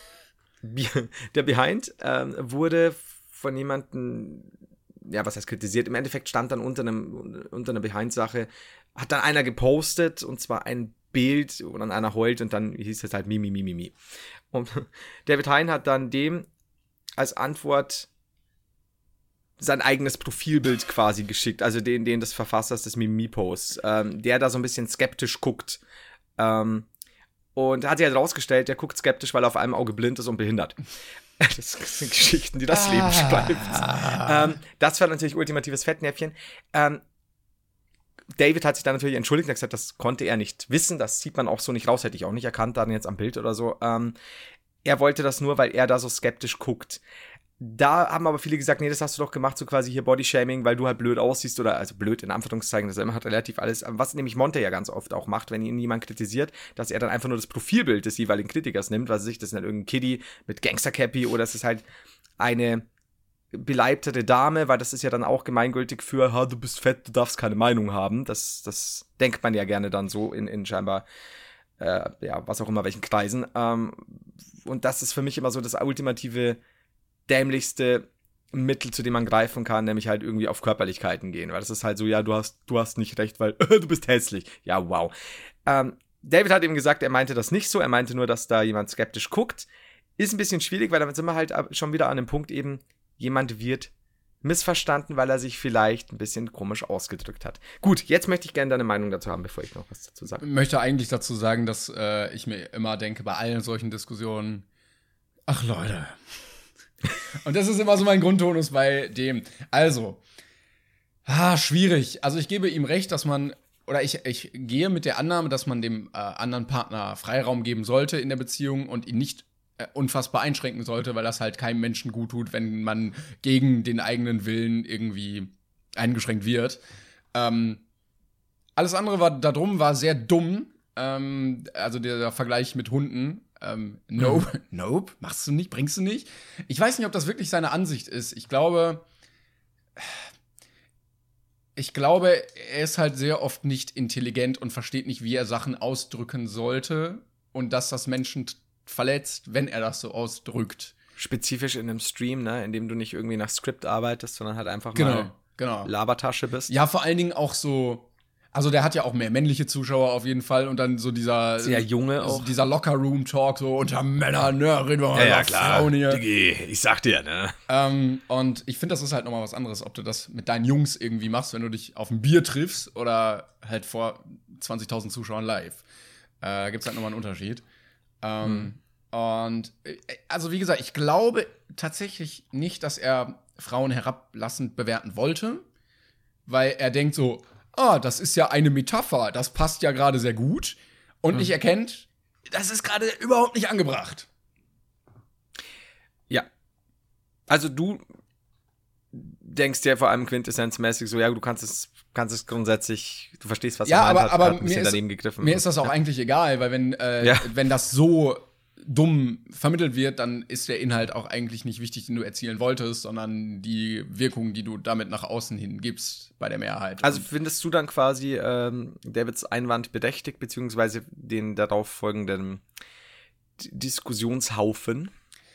Behind wurde von jemandem, ja, was heißt kritisiert, im Endeffekt stand dann unter einer Behind-Sache, hat dann einer gepostet, und zwar ein Bild, wo dann einer heult, und dann hieß es halt mi. Und David Hein hat dann dem als Antwort sein eigenes Profilbild quasi geschickt, also den des Verfassers des Mimi-Posts, der da so ein bisschen skeptisch guckt. Und hat sich halt rausgestellt, der guckt skeptisch, weil er auf einem Auge blind ist und behindert. Das sind Geschichten, die das Leben schreibt. Das war natürlich ultimatives Fettnäpfchen. David hat sich dann natürlich entschuldigt, er hat gesagt, das konnte er nicht wissen, das sieht man auch so nicht raus, hätte ich auch nicht erkannt, dann jetzt am Bild oder so. Er wollte das nur, weil er da so skeptisch guckt. Da haben aber viele gesagt, nee, das hast du doch gemacht, so quasi hier Bodyshaming, weil du halt blöd aussiehst oder, also blöd in Anführungszeichen, das hat relativ alles, was nämlich Monte ja ganz oft auch macht, wenn ihn jemand kritisiert, dass er dann einfach nur das Profilbild des jeweiligen Kritikers nimmt, was sich, das ist halt irgendein Kiddie mit Gangster-Cappy oder es ist halt eine beleibtere Dame, weil das ist ja dann auch gemeingültig für, du bist fett, du darfst keine Meinung haben, das denkt man ja gerne dann so in scheinbar, was auch immer, welchen Kreisen, und das ist für mich immer so das ultimative dämlichste Mittel, zu dem man greifen kann, nämlich halt irgendwie auf Körperlichkeiten gehen, weil das ist halt so, ja, du hast nicht recht, weil du bist hässlich. Ja, wow. David hat eben gesagt, er meinte das nicht so, er meinte nur, dass da jemand skeptisch guckt. Ist ein bisschen schwierig, weil damit sind wir halt schon wieder an dem Punkt eben, jemand wird missverstanden, weil er sich vielleicht ein bisschen komisch ausgedrückt hat. Gut, jetzt möchte ich gerne deine Meinung dazu haben, bevor ich noch was dazu sage. Ich möchte eigentlich dazu sagen, dass ich mir immer denke, bei allen solchen Diskussionen, ach Leute. Und das ist immer so mein Grundtonus bei dem. Also, schwierig. Also ich gebe ihm recht, dass man, oder ich gehe mit der Annahme, dass man dem anderen Partner Freiraum geben sollte in der Beziehung und ihn nicht unfassbar einschränken sollte, weil das halt keinem Menschen gut tut, wenn man gegen den eigenen Willen irgendwie eingeschränkt wird. Alles andere darum war sehr dumm. Also der Vergleich mit Hunden. Nope, machst du nicht, bringst du nicht. Ich weiß nicht, ob das wirklich seine Ansicht ist. Ich glaube, er ist halt sehr oft nicht intelligent und versteht nicht, wie er Sachen ausdrücken sollte und dass das Menschen verletzt, wenn er das so ausdrückt. Spezifisch in einem Stream, ne, in dem du nicht irgendwie nach Skript arbeitest, sondern halt einfach genau. Labertasche bist. Ja, vor allen Dingen auch so. Also der hat ja auch mehr männliche Zuschauer auf jeden Fall und dann so dieser sehr junge auch. Dieser Locker-Room-Talk so unter Männern, ne, reden wir mal ja, klar. Frauen hier. Digi, ich sag dir, ne. Und ich finde, das ist halt nochmal was anderes, ob du das mit deinen Jungs irgendwie machst, wenn du dich auf ein Bier triffst oder halt vor 20.000 Zuschauern live. Gibt's halt nochmal einen Unterschied. Und also wie gesagt, ich glaube tatsächlich nicht, dass er Frauen herablassend bewerten wollte, weil er denkt so, das ist ja eine Metapher, das passt ja gerade sehr gut. Und nicht erkennt, das ist gerade überhaupt nicht angebracht. Ja. Also du denkst ja vor allem quintessenzmäßig so, ja, du kannst es grundsätzlich, du verstehst, was er meint, aber hat ein bisschen daneben gegriffen. Mir ist das auch eigentlich egal, weil wenn das so dumm vermittelt wird, dann ist der Inhalt auch eigentlich nicht wichtig, den du erzielen wolltest, sondern die Wirkung, die du damit nach außen hin gibst bei der Mehrheit. Also findest du dann quasi Davids Einwand bedächtig, beziehungsweise den darauf folgenden Diskussionshaufen?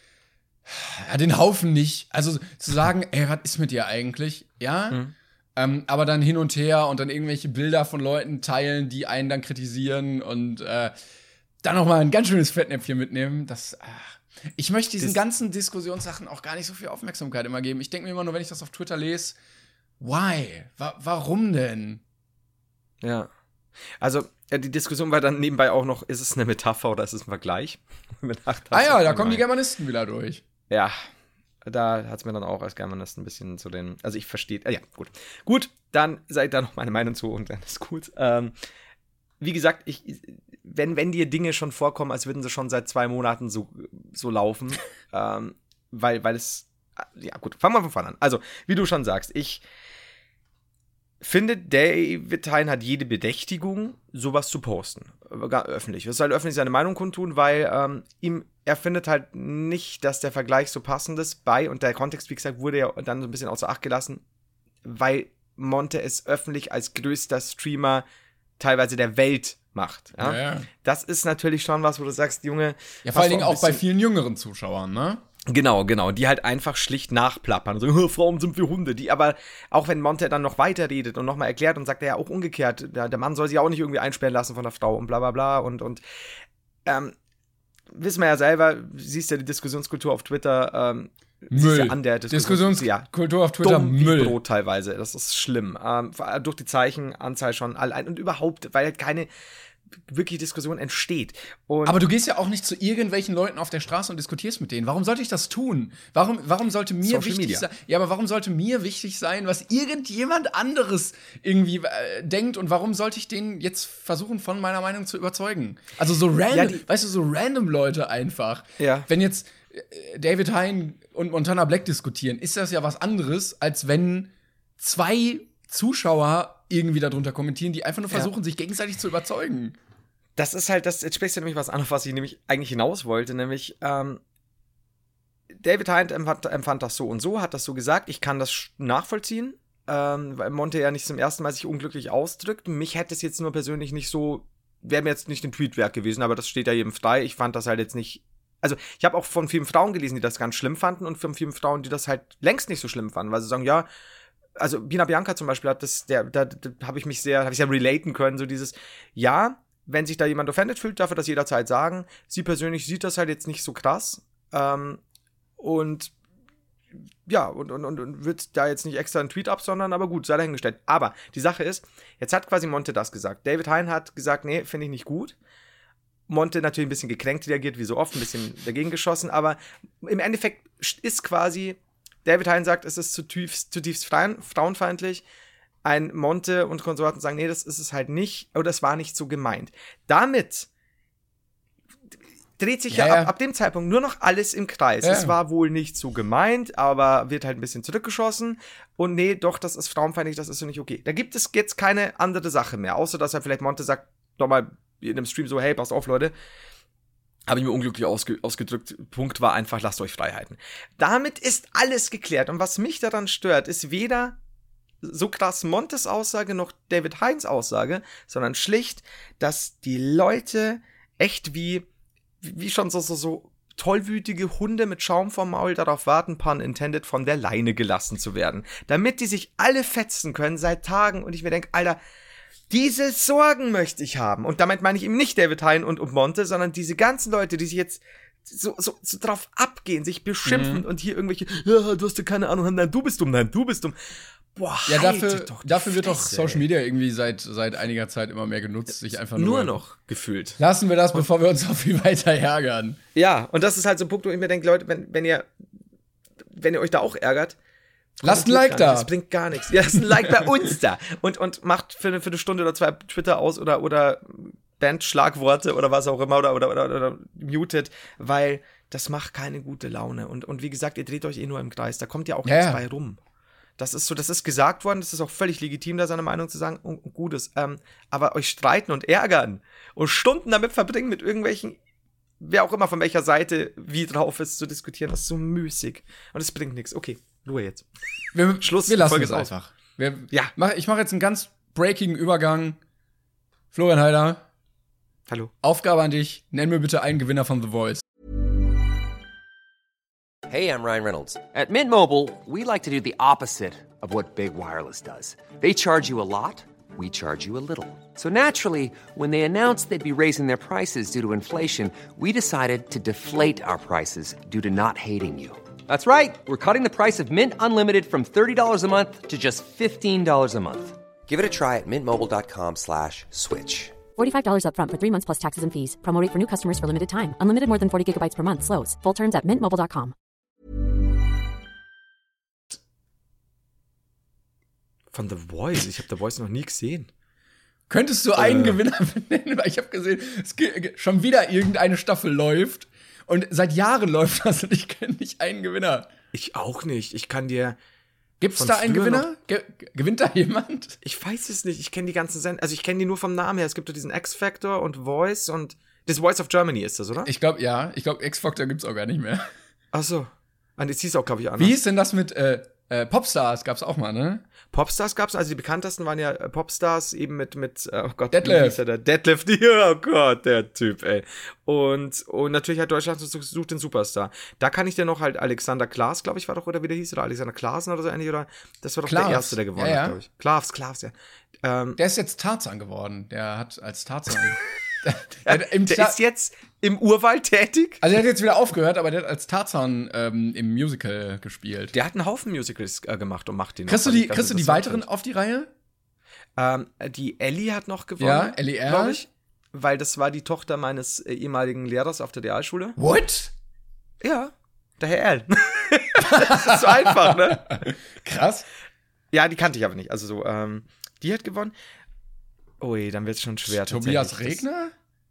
Ja, den Haufen nicht. Also zu sagen, ey, was ist mit dir eigentlich? Ja? Aber dann hin und her und dann irgendwelche Bilder von Leuten teilen, die einen dann kritisieren und dann noch mal ein ganz schönes Fettnäpfchen mitnehmen. Ich möchte diesen ganzen Diskussionssachen auch gar nicht so viel Aufmerksamkeit immer geben. Ich denke mir immer nur, wenn ich das auf Twitter lese, why? Warum denn? Ja. Also, die Diskussion war dann nebenbei auch noch, ist es eine Metapher oder ist es ein Vergleich? Da kommen die Germanisten wieder durch. Ja, da hat es mir dann auch als Germanist ein bisschen zu den, also ich verstehe, ja, gut. Gut, dann seid da noch meine Meinung zu und dann ist gut. Wie gesagt, wenn dir Dinge schon vorkommen, als würden sie schon seit 2 Monaten so laufen, weil es, ja gut, fangen wir von vorne an. Also, wie du schon sagst, ich finde, David Hein hat jede Berechtigung, sowas zu posten. Öffentlich. Er soll öffentlich seine Meinung kundtun, weil er findet halt nicht, dass der Vergleich so passend ist und der Kontext, wie gesagt, wurde ja dann so ein bisschen außer Acht gelassen, weil Monte es öffentlich als größter Streamer teilweise der Welt macht. Ja? Ja. Das ist natürlich schon was, wo du sagst, Junge. Ja, vor allen Dingen auch bei vielen jüngeren Zuschauern, ne? Genau, die halt einfach schlicht nachplappern und sagen, Frauen sind wie Hunde, die aber, auch wenn Monte dann noch weiterredet und nochmal erklärt und sagt, ja auch umgekehrt, der Mann soll sich auch nicht irgendwie einsperren lassen von der Frau und bla bla bla und wissen wir ja selber, siehst ja die Diskussionskultur auf Twitter, Müll. Ja an der Diskussionskultur auf Twitter, Müll. Brot teilweise, das ist schlimm. Durch die Zeichenanzahl schon allein und überhaupt, weil halt keine wirklich Diskussion entsteht. Aber du gehst ja auch nicht zu irgendwelchen Leuten auf der Straße und diskutierst mit denen. Warum sollte ich das tun? Warum sollte mir Social wichtig Media sein? Ja, aber warum sollte mir wichtig sein, was irgendjemand anderes irgendwie denkt und warum sollte ich den jetzt versuchen, von meiner Meinung zu überzeugen? Also so random, so random Leute einfach. Ja. Wenn jetzt David Hein und Montana Black diskutieren, ist das ja was anderes, als wenn 2 Zuschauer irgendwie darunter kommentieren, die einfach nur versuchen, sich gegenseitig zu überzeugen. Das ist halt, jetzt sprichst du nämlich was an, auf was ich nämlich eigentlich hinaus wollte, nämlich David Hein empfand das so und so, hat das so gesagt, ich kann das nachvollziehen, weil Monte ja nicht zum ersten Mal sich unglücklich ausdrückt. Mich hätte es jetzt nur persönlich nicht so, wäre mir jetzt nicht ein Tweet wert gewesen, aber das steht ja jedem frei. Ich fand das halt jetzt nicht, also ich habe auch von vielen Frauen gelesen, die das ganz schlimm fanden und von vielen Frauen, die das halt längst nicht so schlimm fanden, weil sie sagen, ja, also Bina Bianca zum Beispiel hat das, da habe ich sehr relaten können, so dieses, ja, wenn sich da jemand offended fühlt, darf er das jederzeit sagen. Sie persönlich sieht das halt jetzt nicht so krass, und ja, und wird da jetzt nicht extra einen Tweet absondern, aber gut, sei dahingestellt. Aber die Sache ist, jetzt hat quasi Monte das gesagt. David Hein hat gesagt, nee, finde ich nicht gut. Monte natürlich ein bisschen gekränkt reagiert, wie so oft, ein bisschen dagegen geschossen, aber im Endeffekt ist quasi, David Hein sagt, es ist zutiefst frauenfeindlich. Ein Monte und Konsorten sagen, nee, das ist es halt nicht, oder das war nicht so gemeint. Damit dreht sich ab dem Zeitpunkt nur noch alles im Kreis. Ja. Es war wohl nicht so gemeint, aber wird halt ein bisschen zurückgeschossen. Und nee, doch, das ist frauenfeindlich, das ist so nicht okay. Da gibt es jetzt keine andere Sache mehr, außer dass er vielleicht Monte sagt, nochmal in einem Stream so, hey, passt auf, Leute. Habe ich mir unglücklich ausgedrückt. Punkt war einfach, lasst euch Freiheiten. Damit ist alles geklärt. Und was mich daran stört, ist weder so krass Montes Aussage noch David Heins Aussage, sondern schlicht, dass die Leute echt wie schon so tollwütige Hunde mit Schaum vorm Maul darauf warten, pun intended, von der Leine gelassen zu werden. Damit die sich alle fetzen können seit Tagen und ich mir denke, Alter, diese Sorgen möchte ich haben. Und damit meine ich eben nicht David Hein und Monte, sondern diese ganzen Leute, die sich jetzt so drauf abgehen, sich beschimpfen und hier irgendwelche, ja, du hast ja keine Ahnung, nein, du bist dumm. Boah, ja, dafür wird doch Social Media irgendwie seit einiger Zeit immer mehr genutzt, sich einfach nur noch gefühlt. Lassen wir das, bevor wir uns noch viel weiter ärgern. Ja, und das ist halt so ein Punkt, wo ich mir denke, Leute, wenn ihr euch da auch ärgert, lasst ein Like da. Das bringt gar nichts. Ja, lasst ein Like bei uns da. Und macht für eine Stunde oder 2 Twitter aus oder bannt Schlagworte oder was auch immer oder mutet, weil das macht keine gute Laune. Und wie gesagt, ihr dreht euch nur im Kreis. Da kommt ja auch nichts bei rum. Das ist gesagt worden, das ist auch völlig legitim, da seine Meinung zu sagen, und Gutes. Aber euch streiten und ärgern und Stunden damit verbringen, mit irgendwelchen, wer auch immer von welcher Seite wie drauf ist, zu diskutieren, das ist so müßig. Und es bringt nichts. Okay, Ruhe jetzt. Schluss, wir lassen es einfach. Ich mache jetzt einen ganz breakigen Übergang. Florian Heider. Hallo. Aufgabe an dich. Nenn mir bitte einen Gewinner von The Voice. Hey, I'm Ryan Reynolds. At Mint Mobile, we like to do the opposite of what Big Wireless does. They charge you a lot, we charge you a little. So naturally, when they announced they'd be raising their prices due to inflation, we decided to deflate our prices due to not hating you. That's right. We're cutting the price of Mint Unlimited from $30 a month to just $15 a month. Give it a try at mintmobile.com/switch. $45 up front for 3 months plus taxes and fees. Promo rate for new customers for limited time. Unlimited more than 40 gigabytes per month. Slows full terms at mintmobile.com. Von The Voice? Ich habe The Voice noch nie gesehen. Könntest du einen Gewinner benennen? Weil ich habe gesehen, schon wieder irgendeine Staffel läuft. Und seit Jahren läuft das und ich kenne nicht einen Gewinner. Ich auch nicht. Ich kann dir... Gibt's da einen Gewinner? Gewinnt da jemand? Ich weiß es nicht. Ich kenne die ganzen Sendungen. Also ich kenne die nur vom Namen her. Es gibt doch diesen X-Factor und Voice und... Das Voice of Germany ist das, oder? Ich glaube, ja. Ich glaube, X-Factor gibt's auch gar nicht mehr. Ach so. Und es hieß auch, glaube ich, anders. Wie ist denn das mit Popstars? Gab's auch mal, ne? Popstars gab's, also die bekanntesten waren ja Popstars eben mit oh Gott, Detlef. Wie hieß der? Detlef, oh Gott, der Typ, ey. Und natürlich hat Deutschland sucht den Superstar. Da kann ich dir noch halt Alexander Klaas, glaube ich, war doch, oder wie der hieß, oder Alexander Klaasen oder so ähnlich, oder das war doch der Erste, der gewonnen hat, glaube ich. Klaas, ja. Der ist jetzt Tarzan geworden. Der hat als Tarzan der ist jetzt im Urwald tätig? Also er hat jetzt wieder aufgehört, aber der hat als Tarzan im Musical gespielt. Der hat einen Haufen Musicals gemacht und macht den. Kriegst du die weiteren auf die Reihe? Die Ellie hat noch gewonnen. Ja, Ellie R. Glaube ich. Weil das war die Tochter meines ehemaligen Lehrers auf der Realschule. What? Ja, der Herr Erl. Das ist so einfach, ne? Krass. Ja, die kannte ich aber nicht. Also so, die hat gewonnen. Ui, dann wird's schon schwer. Tobias Regner?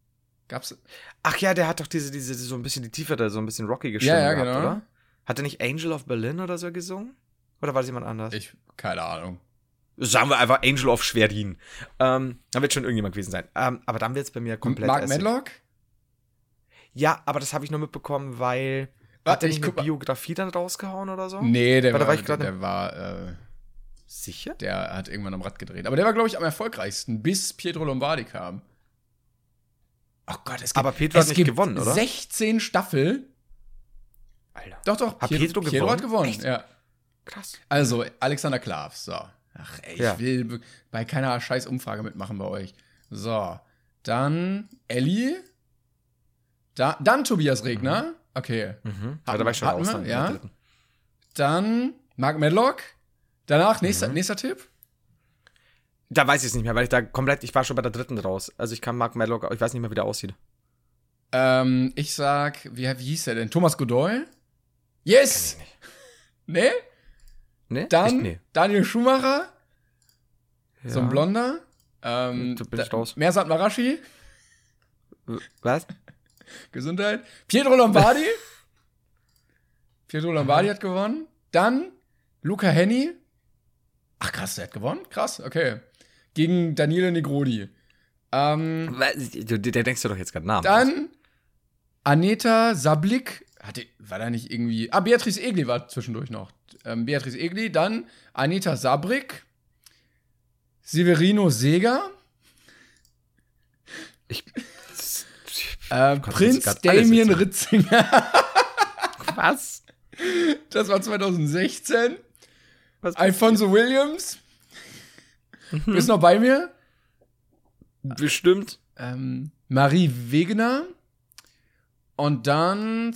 Gab's? Ach ja, der hat doch diese so ein bisschen die tiefere, so ein bisschen rockige Stimme Ja, gehabt, genau. oder? Hat er nicht Angel of Berlin oder so gesungen? Oder war das jemand anders? Keine Ahnung. Sagen wir einfach Angel of Schwerin. Da wird schon irgendjemand gewesen sein. Aber dann wird es bei mir komplett Mark Acid. Medlock? Ja, aber das habe ich nur mitbekommen, weil hat der nicht eine Biografie dann rausgehauen oder so? Nee, der Weil sicher? Der hat irgendwann am Rad gedreht. Aber der war, glaube ich, am erfolgreichsten, bis Pietro Lombardi kam. Oh Gott, aber Pietro hat nicht gewonnen, oder? 16 Staffel. Alter. Doch. Hat Pietro gewonnen? Pietro hat gewonnen, Echt? ja. Krass. Also, Alexander Klavs, so. Ach, ey, Ja. ich will bei keiner scheiß Umfrage mitmachen bei euch. So, dann Ellie. Dann Tobias Regner. Okay. Da war ich schon hatten raus. wir, Dann in ja. der dritten. Dann Mark Medlock. Danach, nächster Tipp. Da weiß ich es nicht mehr, weil ich war schon bei der dritten raus. Also ich kann Mark Medlock, ich weiß nicht mehr, wie der aussieht. Ich sag, wie hieß der denn? Thomas Godoy? Yes! Kenn ich nicht. Nee? Nee? Dann Echt? Nee. Daniel Schumacher. Ja. So ein Blonder. Da bin ich raus. Mersat Marashi. Was? Gesundheit. Pietro Lombardi. Pietro Lombardi hat gewonnen. Dann Luca Henny. Ach krass, der hat gewonnen? Krass, okay. Gegen Daniele Negrodi. Der denkst du doch jetzt gerade Namen. Dann Aneta Sablik. War da nicht irgendwie. Beatrice Egli war zwischendurch noch. Beatrice Egli. Dann Aneta Sabrik. Severino Seger. Prinz Damien Ritzinger. Was? Das war 2016. Was? Alfonso Williams. Bist noch bei mir? Bestimmt. Marie Wegener. Und dann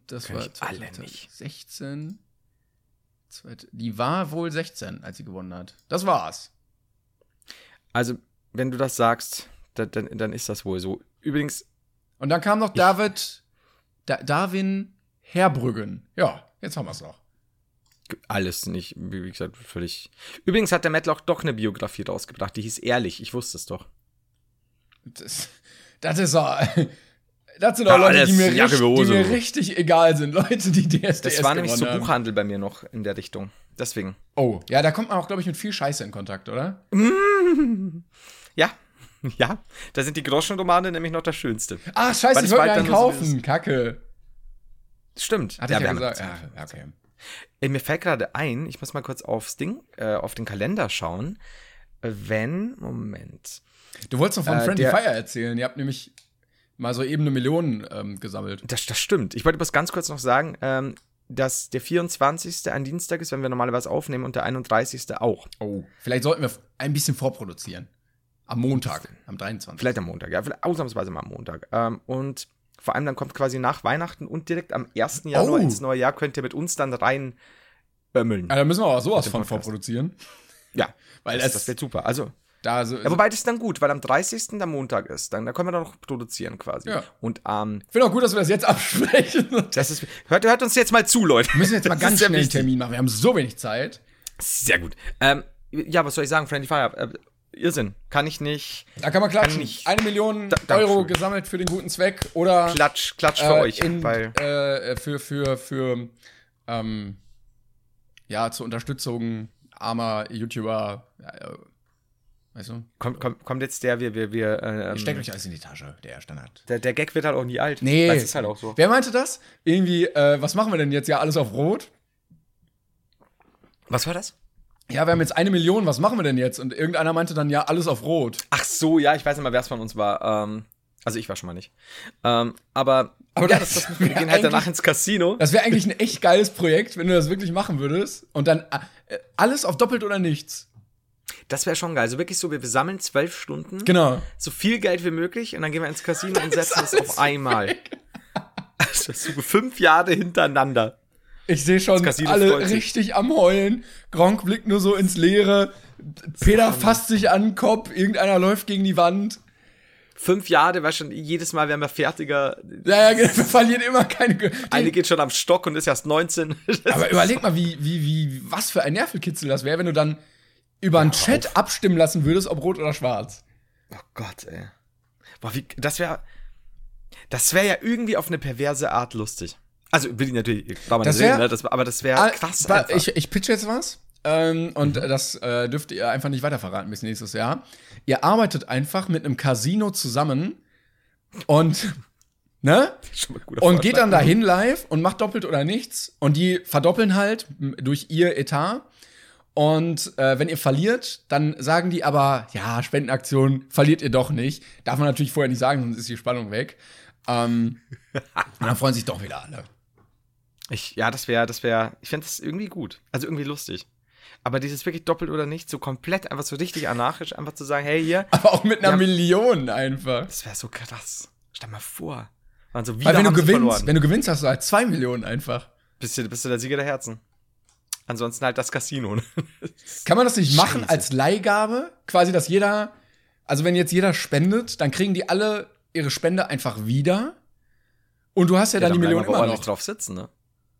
2016. Die war wohl 16, als sie gewonnen hat. Das war's. Also, wenn du das sagst, dann ist das wohl so. Übrigens. Und dann kam noch Darwin Herbrüggen. Ja, jetzt haben wir's noch. Alles nicht, wie gesagt, völlig. Übrigens hat der Medlock doch eine Biografie rausgebracht, die hieß Ehrlich, ich wusste es doch. Das sind auch Leute, die mir richtig egal sind. Leute, die DSDS Das war nämlich so haben. Buchhandel bei mir noch in der Richtung. Deswegen. Oh, ja, da kommt man auch, glaube ich, mit viel Scheiße in Kontakt, oder? Ja. Ja, da sind die Groschenromane nämlich noch das Schönste. Ach, scheiße, Weil ich das wollte mir weiter einen nur so kaufen. Kacke. Stimmt. Hatte ich ja wir haben gesagt. Zeit. Ja, okay. Mir fällt gerade ein, ich muss mal kurz auf den Kalender schauen. Moment. Du wolltest doch von Friendly der- Fire erzählen. Ihr habt nämlich mal so eben 1 Million gesammelt. Das stimmt. Ich wollte bloß ganz kurz noch sagen, dass der 24. ein Dienstag ist, wenn wir normalerweise aufnehmen, und der 31. auch. Oh, vielleicht sollten wir ein bisschen vorproduzieren. Am Montag, am 23. Vielleicht am Montag, ja, vielleicht ausnahmsweise mal am Montag. Und vor allem dann kommt quasi nach Weihnachten und direkt am 1. Januar ins neue Jahr könnt ihr mit uns dann rein bömmeln. Ja, da müssen wir aber sowas Mit dem von Podcast. vorproduzieren. Ja, Weil das wird super. Also, da so, ja, wobei das ist dann gut, weil am 30. der Montag ist. Da können wir dann noch produzieren quasi. Ja. Und ich finde auch gut, dass wir das jetzt absprechen. das ist, hört uns jetzt mal zu, Leute. Wir müssen jetzt mal Das ganz ist sehr schnell einen wichtig. Termin machen. Wir haben so wenig Zeit. Sehr gut. Ja, was soll ich sagen? Friendly Fire. Irrsinn. Kann ich nicht. Da kann man klatschen. Kann nicht. 1 Million Dankeschön. Euro gesammelt für den guten Zweck oder Klatsch für euch. Weil zur Unterstützung armer YouTuber. Weißt du? kommt jetzt der, Ihr steckt euch alles in die Tasche, der Standard. der Gag wird halt auch nie alt. Nee. Weil es ist halt auch so. Wer meinte das? Irgendwie, was machen wir denn jetzt? Ja, alles auf Rot? Was war das? Ja, wir haben jetzt 1 Million, was machen wir denn jetzt? Und irgendeiner meinte dann, ja, alles auf Rot. Ach so, ja, ich weiß nicht mal, wer es von uns war. Also ich war schon mal nicht. Aber Aber ja, das wir gehen halt danach eigentlich- ins Casino. Das wäre eigentlich ein echt geiles Projekt, wenn du das wirklich machen würdest. Und dann alles auf doppelt oder nichts. Das wäre schon geil. Also wirklich so, wir sammeln 12 Stunden. Genau. So viel Geld wie möglich und dann gehen wir ins Casino und setzen es auf einmal. Also so 5 Jahre hintereinander. Ich sehe schon Das Casino alle freut sich. richtig am Heulen. Gronk blickt nur so ins Leere. Peter fasst sich an den Kopf. Irgendeiner läuft gegen die Wand. 5 Jahre, weil schon jedes Mal werden wir fertiger. Ja, wir verlieren immer keine. Eine geht schon am Stock und ist erst 19. Aber überleg mal, was für ein Nervenkitzel das wäre, wenn du dann über einen Chat abstimmen lassen würdest, ob rot oder schwarz. Oh Gott, ey. Boah, das wäre. Das wäre ja irgendwie auf eine perverse Art lustig. Also, will ich natürlich, kann man Das sehen, wär- ne? Aber das wäre krass einfach. Ich pitch jetzt was. Und das dürft ihr einfach nicht weiterverraten bis nächstes Jahr. Ihr arbeitet einfach mit einem Casino zusammen und ne? Schon mal ein guter Und geht dann Vorschlag. dahin live und macht doppelt oder nichts. Und die verdoppeln halt durch ihr Etat. Und wenn ihr verliert, dann sagen die aber, ja, Spendenaktion verliert ihr doch nicht. Darf man natürlich vorher nicht sagen, sonst ist die Spannung weg. Und dann freuen sich doch wieder alle. Ich fände das irgendwie gut. Also irgendwie lustig. Aber dieses wirklich doppelt oder nicht, so komplett einfach so richtig anarchisch, einfach zu sagen, hey, hier, Aber auch mit einer Ja. Million einfach. das wäre so krass. Stell mal vor. Also Weil wenn du haben sie gewinnst, verloren. hast du halt 2 Millionen einfach. Bist du der Sieger der Herzen. Ansonsten halt das Casino. Ne? Kann man das nicht machen Scheiße. als Leihgabe? Quasi, dass jeder, also wenn jetzt jeder spendet, dann kriegen die alle ihre Spende einfach wieder. Und du hast ja dann die Million bleiben wir immer aber ordentlich noch. drauf sitzen, ne?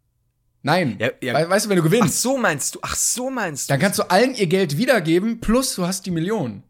Nein. Ja. Weißt du, wenn du Ach gewinnst, so meinst du. dann kannst du allen ihr Geld wiedergeben, plus du hast die Million.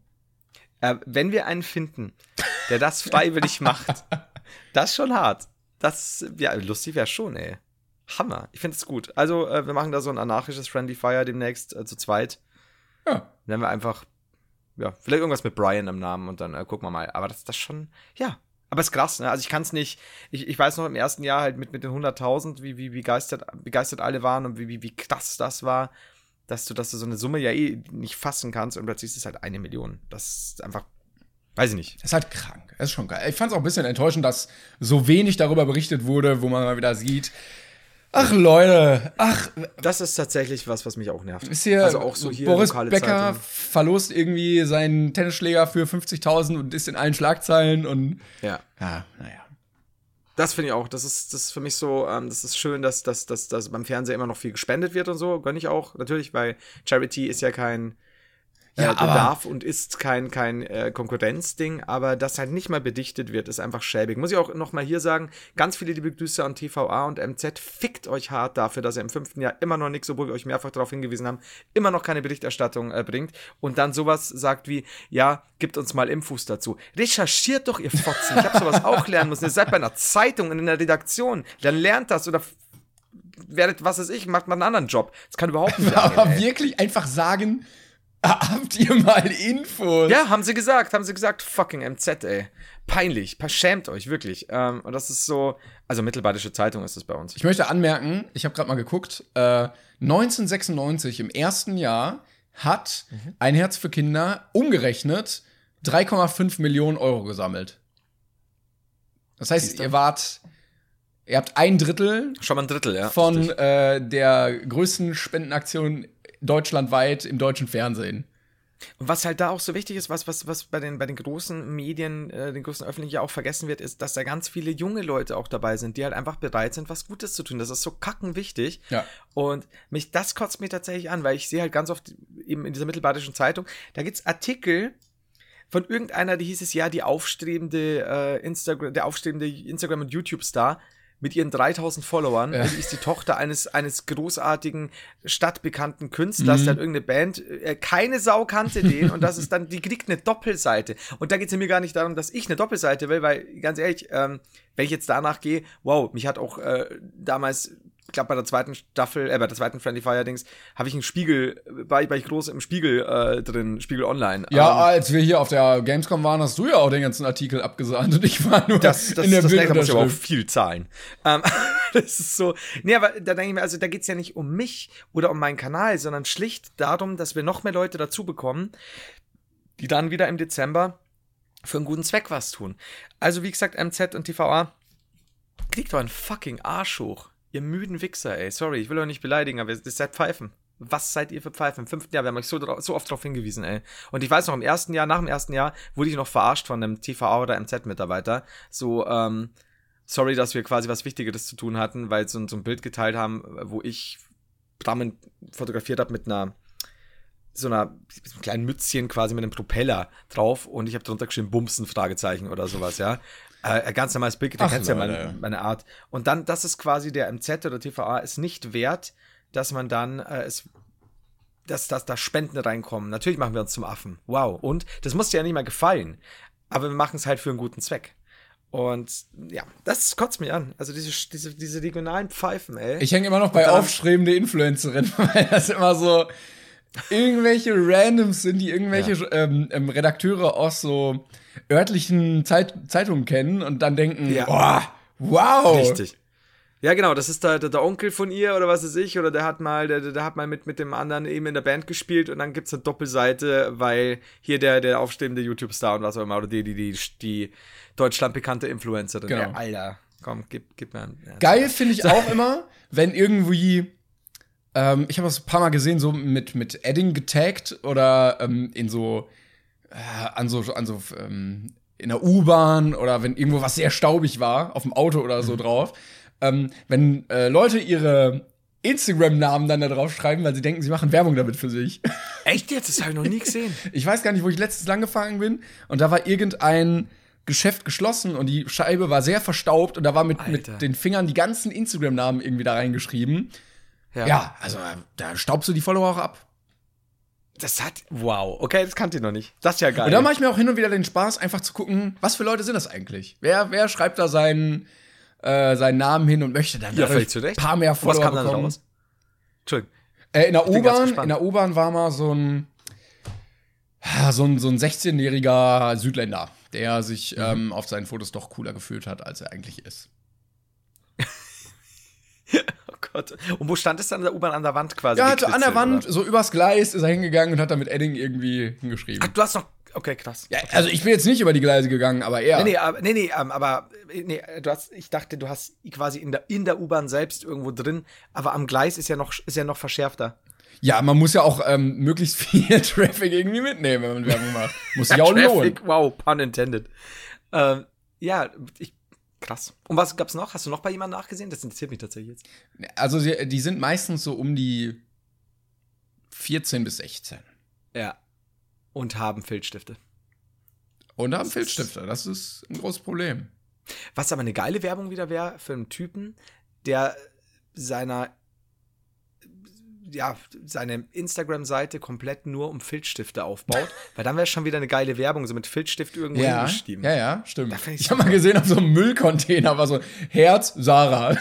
Wenn wir einen finden, der das freiwillig macht, das ist schon hart. Das, ja, lustig wäre schon, ey. Hammer. Ich finde es gut. Also, wir machen da so ein anarchisches Friendly Fire demnächst zu zweit. Ja. Nennen wir einfach, ja, vielleicht irgendwas mit Brian im Namen und dann gucken wir mal. Aber das schon, ja. Aber es ist krass, ne? Also ich kann es nicht, ich weiß noch im ersten Jahr halt mit den 100.000, wie begeistert alle waren und wie krass das war, dass du so eine Summe ja eh nicht fassen kannst und plötzlich ist es halt 1 Million. Das ist einfach, weiß ich nicht. Das ist halt krank. Das ist schon geil. Ich fand es auch ein bisschen enttäuschend, dass so wenig darüber berichtet wurde, wo man mal wieder sieht, ach Leute, Das ist tatsächlich was mich auch nervt. ist hier, also auch so hier Boris lokale Becker Zeitungen. verlost irgendwie seinen Tennisschläger für 50.000 und ist in allen Schlagzeilen und Ja. ja, naja. Das finde ich auch. Das ist für mich so, das ist schön, dass beim Fernsehen immer noch viel gespendet wird und so. Gönne ich auch, natürlich, weil Charity ist ja kein Ja, aber- darf und ist kein Konkurrenzding, aber das halt nicht mal bedichtet wird, ist einfach schäbig. Muss ich auch noch mal hier sagen, ganz viele liebe Grüße an TVA und MZ, fickt euch hart dafür, dass ihr im 5. Jahr immer noch nichts, obwohl wir euch mehrfach darauf hingewiesen haben, immer noch keine Berichterstattung bringt und dann sowas sagt wie, ja, gibt uns mal Infos dazu. Recherchiert doch, ihr Fotzen. Ich habe sowas auch lernen müssen. Ihr seid bei einer Zeitung in der Redaktion. Dann lernt das oder werdet, was weiß ich, macht mal einen anderen Job. Das kann überhaupt nicht Aber angehen, ey. wirklich einfach sagen, habt ihr mal Infos? Ja, haben sie gesagt, fucking MZ, ey. Peinlich, schämt euch, wirklich. Und das ist so, also Mittelbadische Zeitung ist es bei uns. Ich möchte anmerken, ich habe gerade mal geguckt, 1996 im ersten Jahr hat ein Herz für Kinder umgerechnet 3,5 Millionen Euro gesammelt. Das heißt, ihr habt 1/3 Schon mal ein Drittel, ja. von Richtig. der größten Spendenaktion deutschlandweit im deutschen Fernsehen. Und was halt da auch so wichtig ist, was bei den großen Medien, den großen Öffentlichen ja auch vergessen wird, ist, dass da ganz viele junge Leute auch dabei sind, die halt einfach bereit sind, was Gutes zu tun. Das ist so kackenwichtig. Ja. Und das kotzt mir tatsächlich an, weil ich sehe halt ganz oft eben in dieser Mittelbadischen Zeitung, da gibt's Artikel von irgendeiner, die hieß es ja, der aufstrebende Instagram- und YouTube-Star mit ihren 3000 Followern. Ja. Die ist die Tochter eines großartigen, stadtbekannten Künstlers, der hat irgendeine Band, keine Sau kannte den und das ist dann, die kriegt eine Doppelseite. Und da geht es mir gar nicht darum, dass ich eine Doppelseite will, weil, ganz ehrlich, wenn ich jetzt danach gehe, wow, mich hat auch damals, ich glaube bei der zweiten Staffel, bei der zweiten Friendly Fire Dings, habe ich einen Spiegel, war ich groß im Spiegel drin, Spiegel Online. Ja, als wir hier auf der Gamescom waren, hast du ja auch den ganzen Artikel abgesandt und ich war nur das in der nächste muss ich aber auch Bildunterschrift. viel zahlen. Das ist so. Nee, aber da denke ich mir, also da geht's ja nicht um mich oder um meinen Kanal, sondern schlicht darum, dass wir noch mehr Leute dazu bekommen, die dann wieder im Dezember für einen guten Zweck was tun. Also wie gesagt, MZ und TVA, kriegt doch einen fucking Arsch hoch. Ihr müden Wichser, ey. Sorry, ich will euch nicht beleidigen, aber ihr seid Pfeifen. Was seid ihr für Pfeifen? Im 5. Jahr, wir haben euch so oft darauf hingewiesen, ey. Und ich weiß noch, nach dem ersten Jahr wurde ich noch verarscht von einem TVA oder MZ-Mitarbeiter. So, sorry, dass wir quasi was Wichtigeres zu tun hatten, weil so ein Bild geteilt haben, wo ich Damen fotografiert habe mit so einer kleinen Mützchen quasi mit einem Propeller drauf und ich habe drunter geschrieben, Bumsen, Fragezeichen oder sowas, ja. Ganz normales Bild, da kennst du ja meine Art. Und dann, das ist quasi der MZ oder TVA ist nicht wert, dass man dann dass da Spenden reinkommen. Natürlich machen wir uns zum Affen. Wow. Und das muss dir ja nicht mal gefallen. Aber wir machen es halt für einen guten Zweck. Und ja, das kotzt mich an. Also diese regionalen Pfeifen, ey. Ich hänge immer noch bei aufstrebende Influencerin, weil das immer so irgendwelche Randoms sind, die irgendwelche Redakteure aus so örtlichen Zeitungen kennen und dann denken, wow. Richtig. Ja, genau, das ist der Onkel von ihr oder was weiß ich, oder der hat mal mit dem anderen eben in der Band gespielt und dann gibt's eine Doppelseite, weil hier der aufstrebende YouTube-Star und was auch immer, oder die Deutschland bekannte Influencerin. Genau. Ja, Alter, komm, gib mir einen. Ja. Geil finde ich auch immer, wenn irgendwie ich habe das ein paar Mal gesehen, so mit Edding getaggt oder in so in der U-Bahn oder wenn irgendwo was sehr staubig war, auf dem Auto oder so drauf. Wenn Leute ihre Instagram-Namen dann da drauf schreiben, weil sie denken, sie machen Werbung damit für sich. Echt jetzt? Das habe ich noch nie gesehen. Ich weiß gar nicht, wo ich letztens lang gefahren bin und da war irgendein Geschäft geschlossen und die Scheibe war sehr verstaubt und da war mit den Fingern die ganzen Instagram-Namen irgendwie da reingeschrieben. Ja, also da staubst du die Follower auch ab. Wow, okay, das kannte ich noch nicht. Das ist ja geil. Und da mache ich mir auch hin und wieder den Spaß, einfach zu gucken, was für Leute sind das eigentlich? Wer schreibt da seinen Namen hin und möchte dann ein paar mehr Follower was kam dann bekommen? Raus? Entschuldigung. In der U-Bahn war mal so ein 16-jähriger Südländer, der sich auf seinen Fotos doch cooler gefühlt hat, als er eigentlich ist. Oh Gott. Und wo stand es dann an der U-Bahn an der Wand quasi? Ja, an der Wand, oder? So übers Gleis ist er hingegangen und hat da mit Edding irgendwie hingeschrieben. Ach, du hast noch. Okay, krass. Ja, also ich bin jetzt nicht über die Gleise gegangen, aber er. Ich dachte, du hast quasi in der U-Bahn selbst irgendwo drin, aber am Gleis ist ja noch verschärfter. Ja, man muss ja auch möglichst viel Traffic irgendwie mitnehmen, wenn man Werbung macht. Muss sich auch lohnen. Wow, pun intended. Krass. Und was gab's noch? Hast du noch bei jemandem nachgesehen? Das interessiert mich tatsächlich jetzt. Also die sind meistens so um die 14 bis 16. Ja. Und haben Filzstifte. Das ist ein großes Problem. Was aber eine geile Werbung wieder wäre für einen Typen, der seine Instagram-Seite komplett nur um Filzstifte aufbaut, weil dann wäre schon wieder eine geile Werbung, so mit Filzstift irgendwo hingeschrieben. Ja, stimmt. Ich habe mal gesehen, auf so einem Müllcontainer war so Herz Sarah.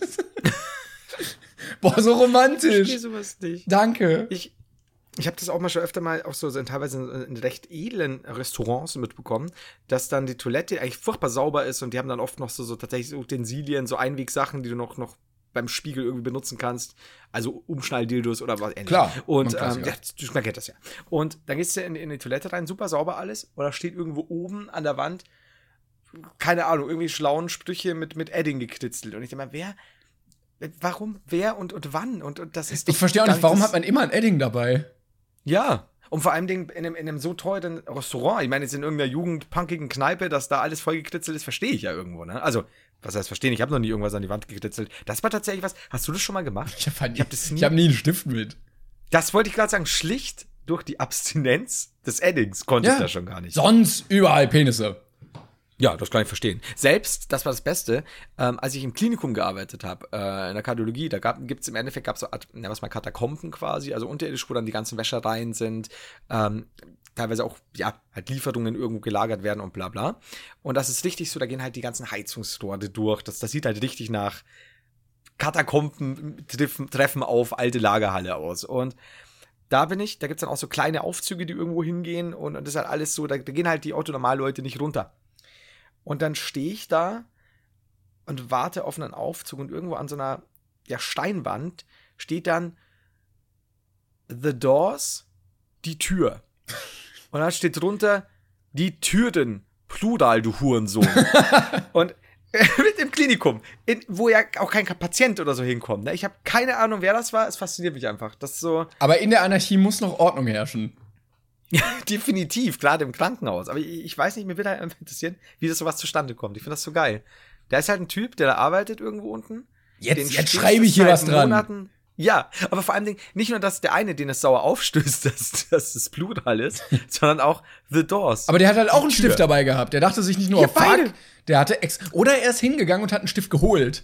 Boah, so romantisch. Ich verstehe sowas nicht. Danke. Ich habe das auch mal schon öfter mal auch so teilweise in recht edlen Restaurants mitbekommen, dass dann die Toilette eigentlich furchtbar sauber ist und die haben dann oft noch so tatsächlich Utensilien, so Einwegsachen, die du noch beim Spiegel irgendwie benutzen kannst. Also Umschnalldildos oder was ähnliches. Klar. Und man kennt das ja. Und dann gehst du in die Toilette rein, super sauber alles. Und da steht irgendwo oben an der Wand, keine Ahnung, irgendwie schlauen Sprüche mit Edding gekritzelt. Und ich denke mal, warum, wer und wann? Und das ist ich verstehe auch nicht, warum hat man immer ein Edding dabei? Ja. Und vor allem in einem so teuren Restaurant, ich meine, jetzt in irgendeiner jugendpunkigen Kneipe, dass da alles voll gekritzelt ist, verstehe ich ja irgendwo, ne? Also, was heißt verstehen? Ich habe noch nie irgendwas an die Wand gekritzelt. Das war tatsächlich was. Hast du das schon mal gemacht? Ich hab nie einen Stift mit. Das wollte ich gerade sagen. Schlicht durch die Abstinenz des Eddings konnte ich das schon gar nicht. Sonst überall Penisse. Ja, das kann ich verstehen. Selbst, das war das Beste, als ich im Klinikum gearbeitet habe, in der Kardiologie, da gibt's im Endeffekt so Katakomben quasi, also unterirdisch, wo dann die ganzen Wäschereien sind, teilweise auch, halt Lieferungen irgendwo gelagert werden und bla bla. Und das ist richtig so, da gehen halt die ganzen Heizungsrohre durch, das sieht halt richtig nach Katakomben-Treffen auf alte Lagerhalle aus. Und da gibt's dann auch so kleine Aufzüge, die irgendwo hingehen und das ist halt alles so, da gehen halt die Autonormalleute nicht runter. Und dann stehe ich da und warte auf einen Aufzug und irgendwo an so einer Steinwand steht dann The Doors, die Tür. Und dann steht drunter die Türen, Plural, du Hurensohn. Und mit dem Klinikum, wo ja auch kein Patient oder so hinkommt. Ne? Ich habe keine Ahnung, wer das war. Es fasziniert mich einfach. Das ist so. Aber in der Anarchie muss noch Ordnung herrschen. Ja, definitiv, gerade im Krankenhaus. Aber ich weiß nicht, mir würde halt einfach interessieren, wie das sowas zustande kommt. Ich finde das so geil. Da ist halt ein Typ, der da arbeitet irgendwo unten. Jetzt schreibe ich hier was dran. Monaten. Ja, aber vor allem nicht nur, dass der eine, den es sauer aufstößt, dass es Plural ist, sondern auch The Doors. Aber der hat halt auch einen Stift dabei gehabt. Der dachte sich nicht nur, fuck, der hatte oder er ist hingegangen und hat einen Stift geholt.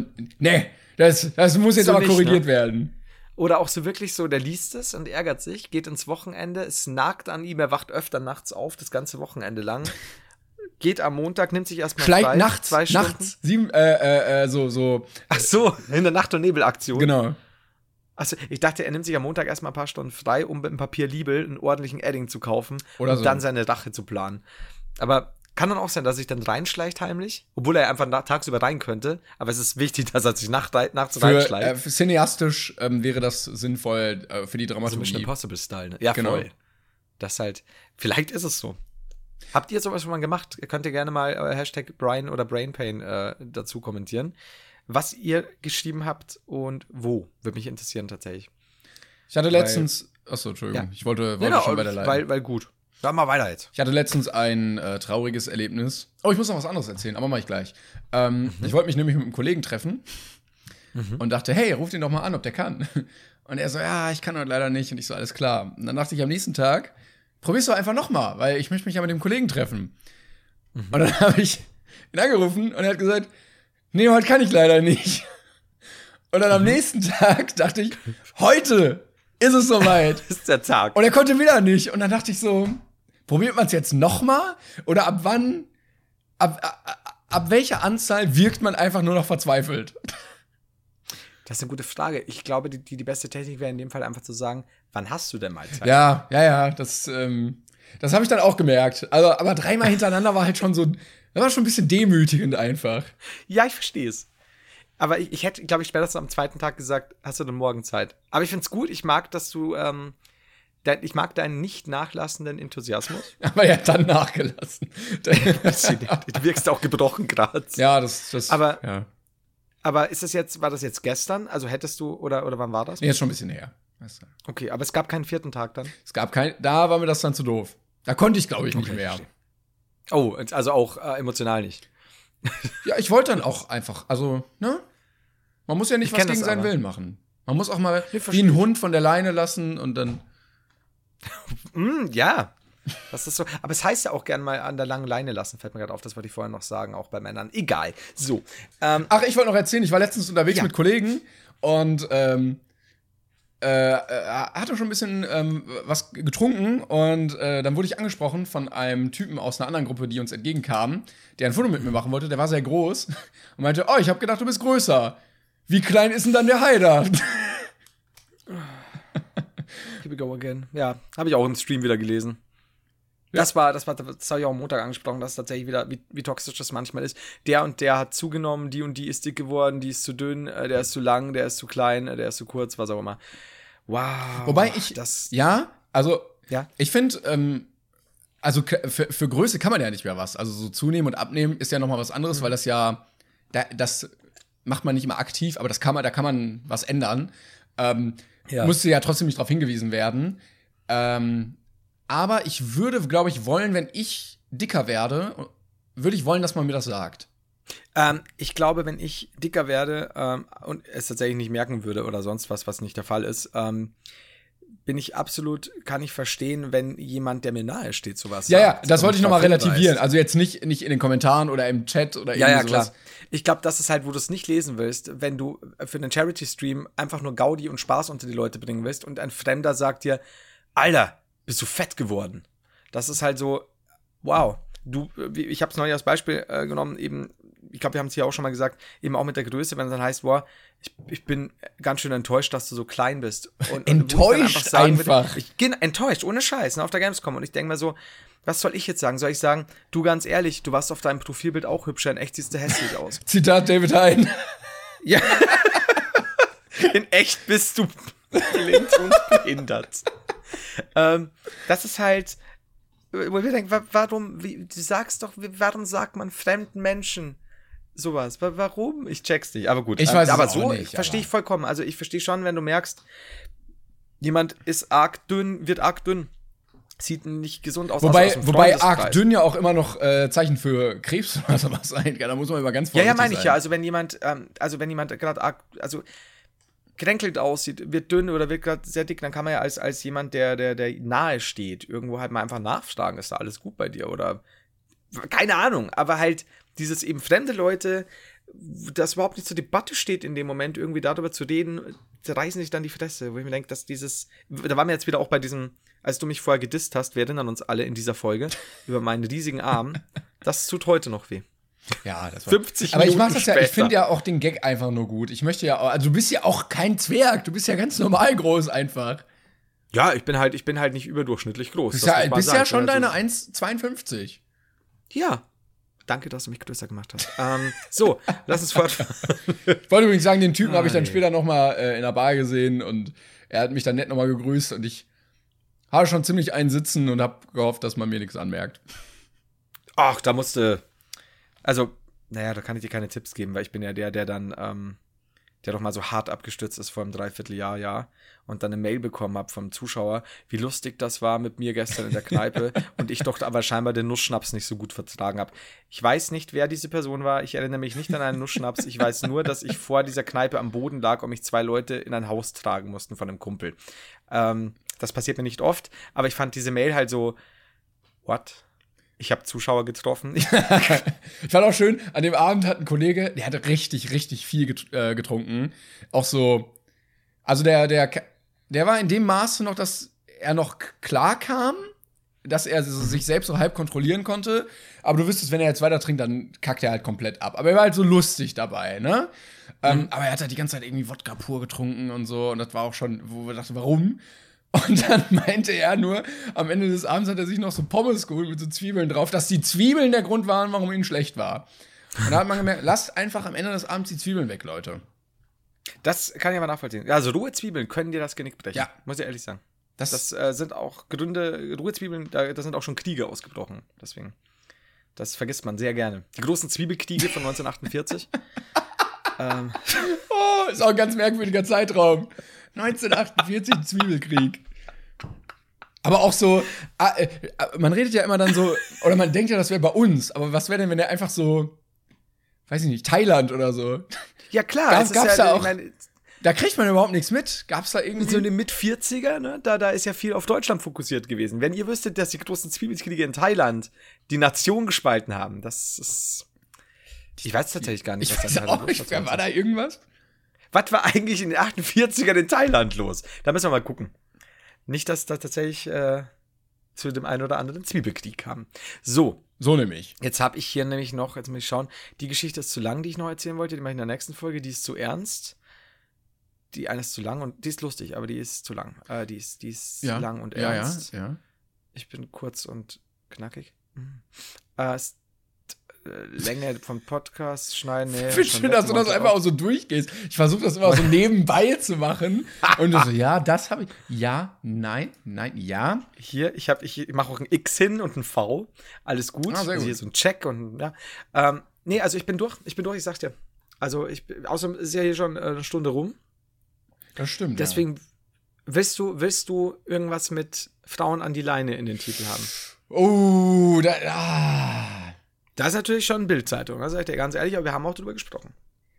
Das muss jetzt so aber korrigiert werden. Oder auch so wirklich so, der liest es und ärgert sich, geht ins Wochenende, es nagt an ihm, er wacht öfter nachts auf, das ganze Wochenende lang, geht am Montag, nimmt sich erstmal frei. Nachts, 2 Stunden. Nachts. 7, so. Ach so, in der Nacht- und Nebelaktion. Genau. Achso, ich dachte, er nimmt sich am Montag erstmal ein paar Stunden frei, um mit dem Papier Liebel einen ordentlichen Edding zu kaufen oder und dann seine Rache zu planen. Aber kann dann auch sein, dass er sich dann reinschleicht heimlich, obwohl er einfach tagsüber rein könnte. Aber es ist wichtig, dass er sich nachts reinschleicht. Für cineastisch wäre das sinnvoll für die Dramaturgie. Also Mission Impossible-Style, ne? Ja, genau. Voll. Das halt, vielleicht ist es so. Habt ihr sowas schon mal gemacht? Könnt ihr gerne mal Hashtag Brian oder Brainpain dazu kommentieren. Was ihr geschrieben habt und wo, würde mich interessieren tatsächlich. Ich hatte letztens, Entschuldigung, ich wollte schon weiterleiten. Weil gut. Sag mal weiter jetzt. Ich hatte letztens ein trauriges Erlebnis. Oh, ich muss noch was anderes erzählen, aber mach ich gleich. Ich wollte mich nämlich mit einem Kollegen treffen und dachte, hey, ruf ihn doch mal an, ob der kann. Und er so, ja, ich kann heute leider nicht. Und ich so, alles klar. Und dann dachte ich am nächsten Tag, probier's doch einfach nochmal, weil ich möchte mich ja mit dem Kollegen treffen. Und dann habe ich ihn angerufen und er hat gesagt, nee, heute kann ich leider nicht. Und dann am nächsten Tag dachte ich, heute ist es soweit. Ist der Tag. Und er konnte wieder nicht. Und dann dachte ich so, probiert man es jetzt nochmal? Oder ab wann, ab welcher Anzahl wirkt man einfach nur noch verzweifelt? Das ist eine gute Frage. Ich glaube, die beste Technik wäre in dem Fall einfach zu sagen, wann hast du denn mal Zeit? Ja, das habe ich dann auch gemerkt. Also, aber 3-mal hintereinander war halt schon so, das war schon ein bisschen demütigend einfach. Ja, ich verstehe es. Aber ich hätte, glaube ich, spätestens am 2. Tag gesagt, hast du denn morgen Zeit? Aber ich finde es gut, ich mag, dass du, ich mag deinen nicht nachlassenden Enthusiasmus. Aber er hat dann nachgelassen. Du wirkst auch gebrochen gerade. Ja, das. Aber war das jetzt gestern? Also hättest du, oder wann war das? Nee, ist schon ein bisschen her. Okay, aber es gab keinen 4. Tag dann? Da war mir das dann zu doof. Da konnte ich, glaube ich, nicht mehr. Oh, also auch emotional nicht. Ja, ich wollte dann auch einfach, also, ne? Man muss ja nicht was gegen seinen Willen machen. Man muss auch mal wie einen Hund von der Leine lassen und dann. Ja. Das ist so. Aber es heißt ja auch gern mal an der langen Leine lassen, fällt mir gerade auf, das wollte ich vorher noch sagen, auch bei Männern. Egal. So. Ach, ich wollte noch erzählen, ich war letztens unterwegs mit Kollegen und hatte schon ein bisschen was getrunken und dann wurde ich angesprochen von einem Typen aus einer anderen Gruppe, die uns entgegenkam, der ein Foto mit mir machen wollte. Der war sehr groß und meinte, oh, ich habe gedacht, du bist größer. Wie klein ist denn dann der Haider? Here we go again. Ja, habe ich auch im Stream wieder gelesen. Ja. Das habe ich auch am Montag angesprochen, dass tatsächlich wieder, wie toxisch das manchmal ist. Der und der hat zugenommen, die und die ist dick geworden, die ist zu dünn, der ist zu lang, der ist zu klein, der ist zu kurz, was auch immer. Wow. Wobei ich, ich finde, also für Größe kann man ja nicht mehr was. Also so zunehmen und abnehmen ist ja nochmal was anderes, weil das ja, das macht man nicht immer aktiv, aber da kann man was ändern. Musste ja trotzdem nicht darauf hingewiesen werden. Aber ich würde, glaube ich, wollen, wenn ich dicker werde, würde ich wollen, dass man mir das sagt. Ich glaube, wenn ich dicker werde und es tatsächlich nicht merken würde oder sonst was nicht der Fall ist, kann ich verstehen, wenn jemand, der mir nahe steht, sowas sagt. Ja, das wollte ich nochmal relativieren. Also jetzt nicht in den Kommentaren oder im Chat oder irgendwie sowas. Ja, klar. Ich glaube, das ist halt, wo du es nicht lesen willst, wenn du für einen Charity-Stream einfach nur Gaudi und Spaß unter die Leute bringen willst und ein Fremder sagt dir, Alter, bist du fett geworden. Das ist halt so, wow. Ich habe es neulich als Beispiel genommen, eben, ich glaube, wir haben es hier auch schon mal gesagt, eben auch mit der Größe, wenn es dann heißt, boah, ich bin ganz schön enttäuscht, dass du so klein bist. Und enttäuscht einfach. Ich bin enttäuscht, ohne Scheiß, auf der Gamescom. Und ich denke mir so, was soll ich jetzt sagen? Soll ich sagen, du ganz ehrlich, du warst auf deinem Profilbild auch hübscher, in echt siehst du hässlich aus. Zitat David Hein. Ja. In echt bist du blind und behindert. Das ist halt, wo wir denken, warum sagt man fremden Menschen sowas? Warum? Ich check's nicht, aber gut. Ich weiß aber es so auch nicht, verstehe ich vollkommen. Also ich verstehe schon, wenn du merkst, jemand ist arg dünn, wird arg dünn. Sieht nicht gesund aus. Wobei arg dünn ja auch immer noch Zeichen für Krebs oder sowas sein kann. Da muss man immer ganz vorsichtig sein. Ja, meine ich ja. Also wenn jemand gerade arg, also gekränkelt aussieht, wird dünn oder wird gerade sehr dick, dann kann man ja als jemand, der nahe steht, irgendwo halt mal einfach nachfragen, ist da alles gut bei dir oder keine Ahnung, aber halt dieses eben fremde Leute, das überhaupt nicht zur Debatte steht in dem Moment, irgendwie darüber zu reden, reißen sich dann die Fresse, wo ich mir denke, dass da waren wir jetzt wieder auch bei diesem, als du mich vorher gedisst hast, wir erinnern uns alle in dieser Folge, über meinen riesigen Arm, Das tut heute noch weh. Ja, das war 50 aber ich Minuten mach das ja, ich später. finde ja auch den Gag einfach nur gut. Ich möchte ja auch, also du bist ja auch kein Zwerg, du bist ja ganz normal groß einfach. Ja, ich bin halt nicht überdurchschnittlich groß. Du das muss man bist sagen. ja schon Also, deine 1,52. Ja. Danke, dass du mich größer gemacht hast. So, lass uns fortfahren. Ich wollte übrigens sagen, den Typen habe ich dann später noch mal in der Bar gesehen und er hat mich dann nett noch mal gegrüßt und ich habe schon ziemlich einen sitzen und habe gehofft, dass man mir nichts anmerkt. Ach, da musste. Also, naja, da kann ich dir keine Tipps geben, weil ich bin ja der dann, der doch mal so hart abgestürzt ist vor einem Dreivierteljahr, und dann eine Mail bekommen habe vom Zuschauer, wie lustig das war mit mir gestern in der Kneipe und ich doch aber scheinbar den Nussschnaps nicht so gut vertragen habe. Ich weiß nicht, wer diese Person war. Ich erinnere mich nicht an einen Nussschnaps. Ich weiß nur, dass ich vor dieser Kneipe am Boden lag und mich 2 Leute in ein Haus tragen mussten von einem Kumpel. Das passiert mir nicht oft, aber ich fand diese Mail halt so, what? Ich habe Zuschauer getroffen. Ich fand auch schön, an dem Abend hat ein Kollege, der hatte richtig, richtig viel getrunken. Auch so, also der war in dem Maße noch, dass er noch klar kam, dass er sich selbst so halb kontrollieren konnte. Aber du wüsstest, wenn er jetzt weiter trinkt, dann kackt er halt komplett ab. Aber er war halt so lustig dabei, ne? Aber er hat halt die ganze Zeit irgendwie Wodka pur getrunken und so. Und das war auch schon, wo wir dachten, warum? Und dann meinte er nur, am Ende des Abends hat er sich noch so Pommes geholt mit so Zwiebeln drauf, dass die Zwiebeln der Grund waren, warum ihm schlecht war. Und da hat man gemerkt, lasst einfach am Ende des Abends die Zwiebeln weg, Leute. Das kann ich aber nachvollziehen. Also rohe Zwiebeln können dir das Genick brechen. Ja. Muss ich ehrlich sagen. Das sind auch Gründe, rohe Zwiebeln, da sind auch schon Kriege ausgebrochen. Deswegen, das vergisst man sehr gerne. Die großen Zwiebelkriege von 1948. Oh, ist auch ein ganz merkwürdiger Zeitraum. 1948 Zwiebelkrieg. Aber auch so, man redet ja immer dann so, oder man denkt ja, das wäre bei uns, aber was wäre denn, wenn der einfach so, weiß ich nicht, Thailand oder so? Ja klar, Gab's da auch, ich meine, da kriegt man überhaupt nichts mit. Gab's da irgendwie so in den Mit-40er, ne, da ist ja viel auf Deutschland fokussiert gewesen. Wenn ihr wüsstet, dass die großen Zwiebelkriege in Thailand die Nation gespalten haben, das ist, ich weiß tatsächlich gar nicht, Ich was weiß da in Thailand auch nicht, los war. war da irgendwas? Was war eigentlich in den 48ern in Thailand los? Da müssen wir mal gucken. Nicht, dass da tatsächlich zu dem einen oder anderen Zwiebelkrieg kam. So, nämlich. jetzt habe ich hier nämlich noch, jetzt muss ich schauen, die Geschichte ist zu lang, die ich noch erzählen wollte, die mache ich in der nächsten Folge, die ist zu ernst. Die eine ist zu lang und die ist lustig, aber die ist zu lang. Die ist lang und ernst. Ja. Ich bin kurz und knackig. Länge vom Podcast schneiden. Nee, Ich finde schön, dass du das einfach auch so durchgehst. Ich versuche das immer so nebenbei zu machen. Und du so, ja, das habe ich. Ja, nein, ja. Hier, ich mache auch ein X hin und ein V. Alles gut. Ah, sehr gut. Hier so ein Check und ja. Nee, also ich bin durch, ich sag's dir. Also außerdem ist ja hier schon eine Stunde rum. Das stimmt. Deswegen willst du irgendwas mit Frauen an die Leine in den Titel haben? Oh, Das ist natürlich schon Bild-Zeitung, das sag ich dir ganz ehrlich, aber wir haben auch drüber gesprochen.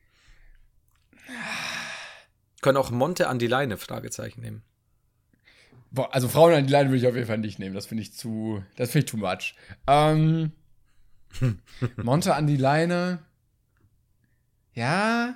Können auch Monte an die Leine, Fragezeichen nehmen. Boah, also Frauen an die Leine würde ich auf jeden Fall nicht nehmen. Das finde ich too much. Monte an die Leine. Ja.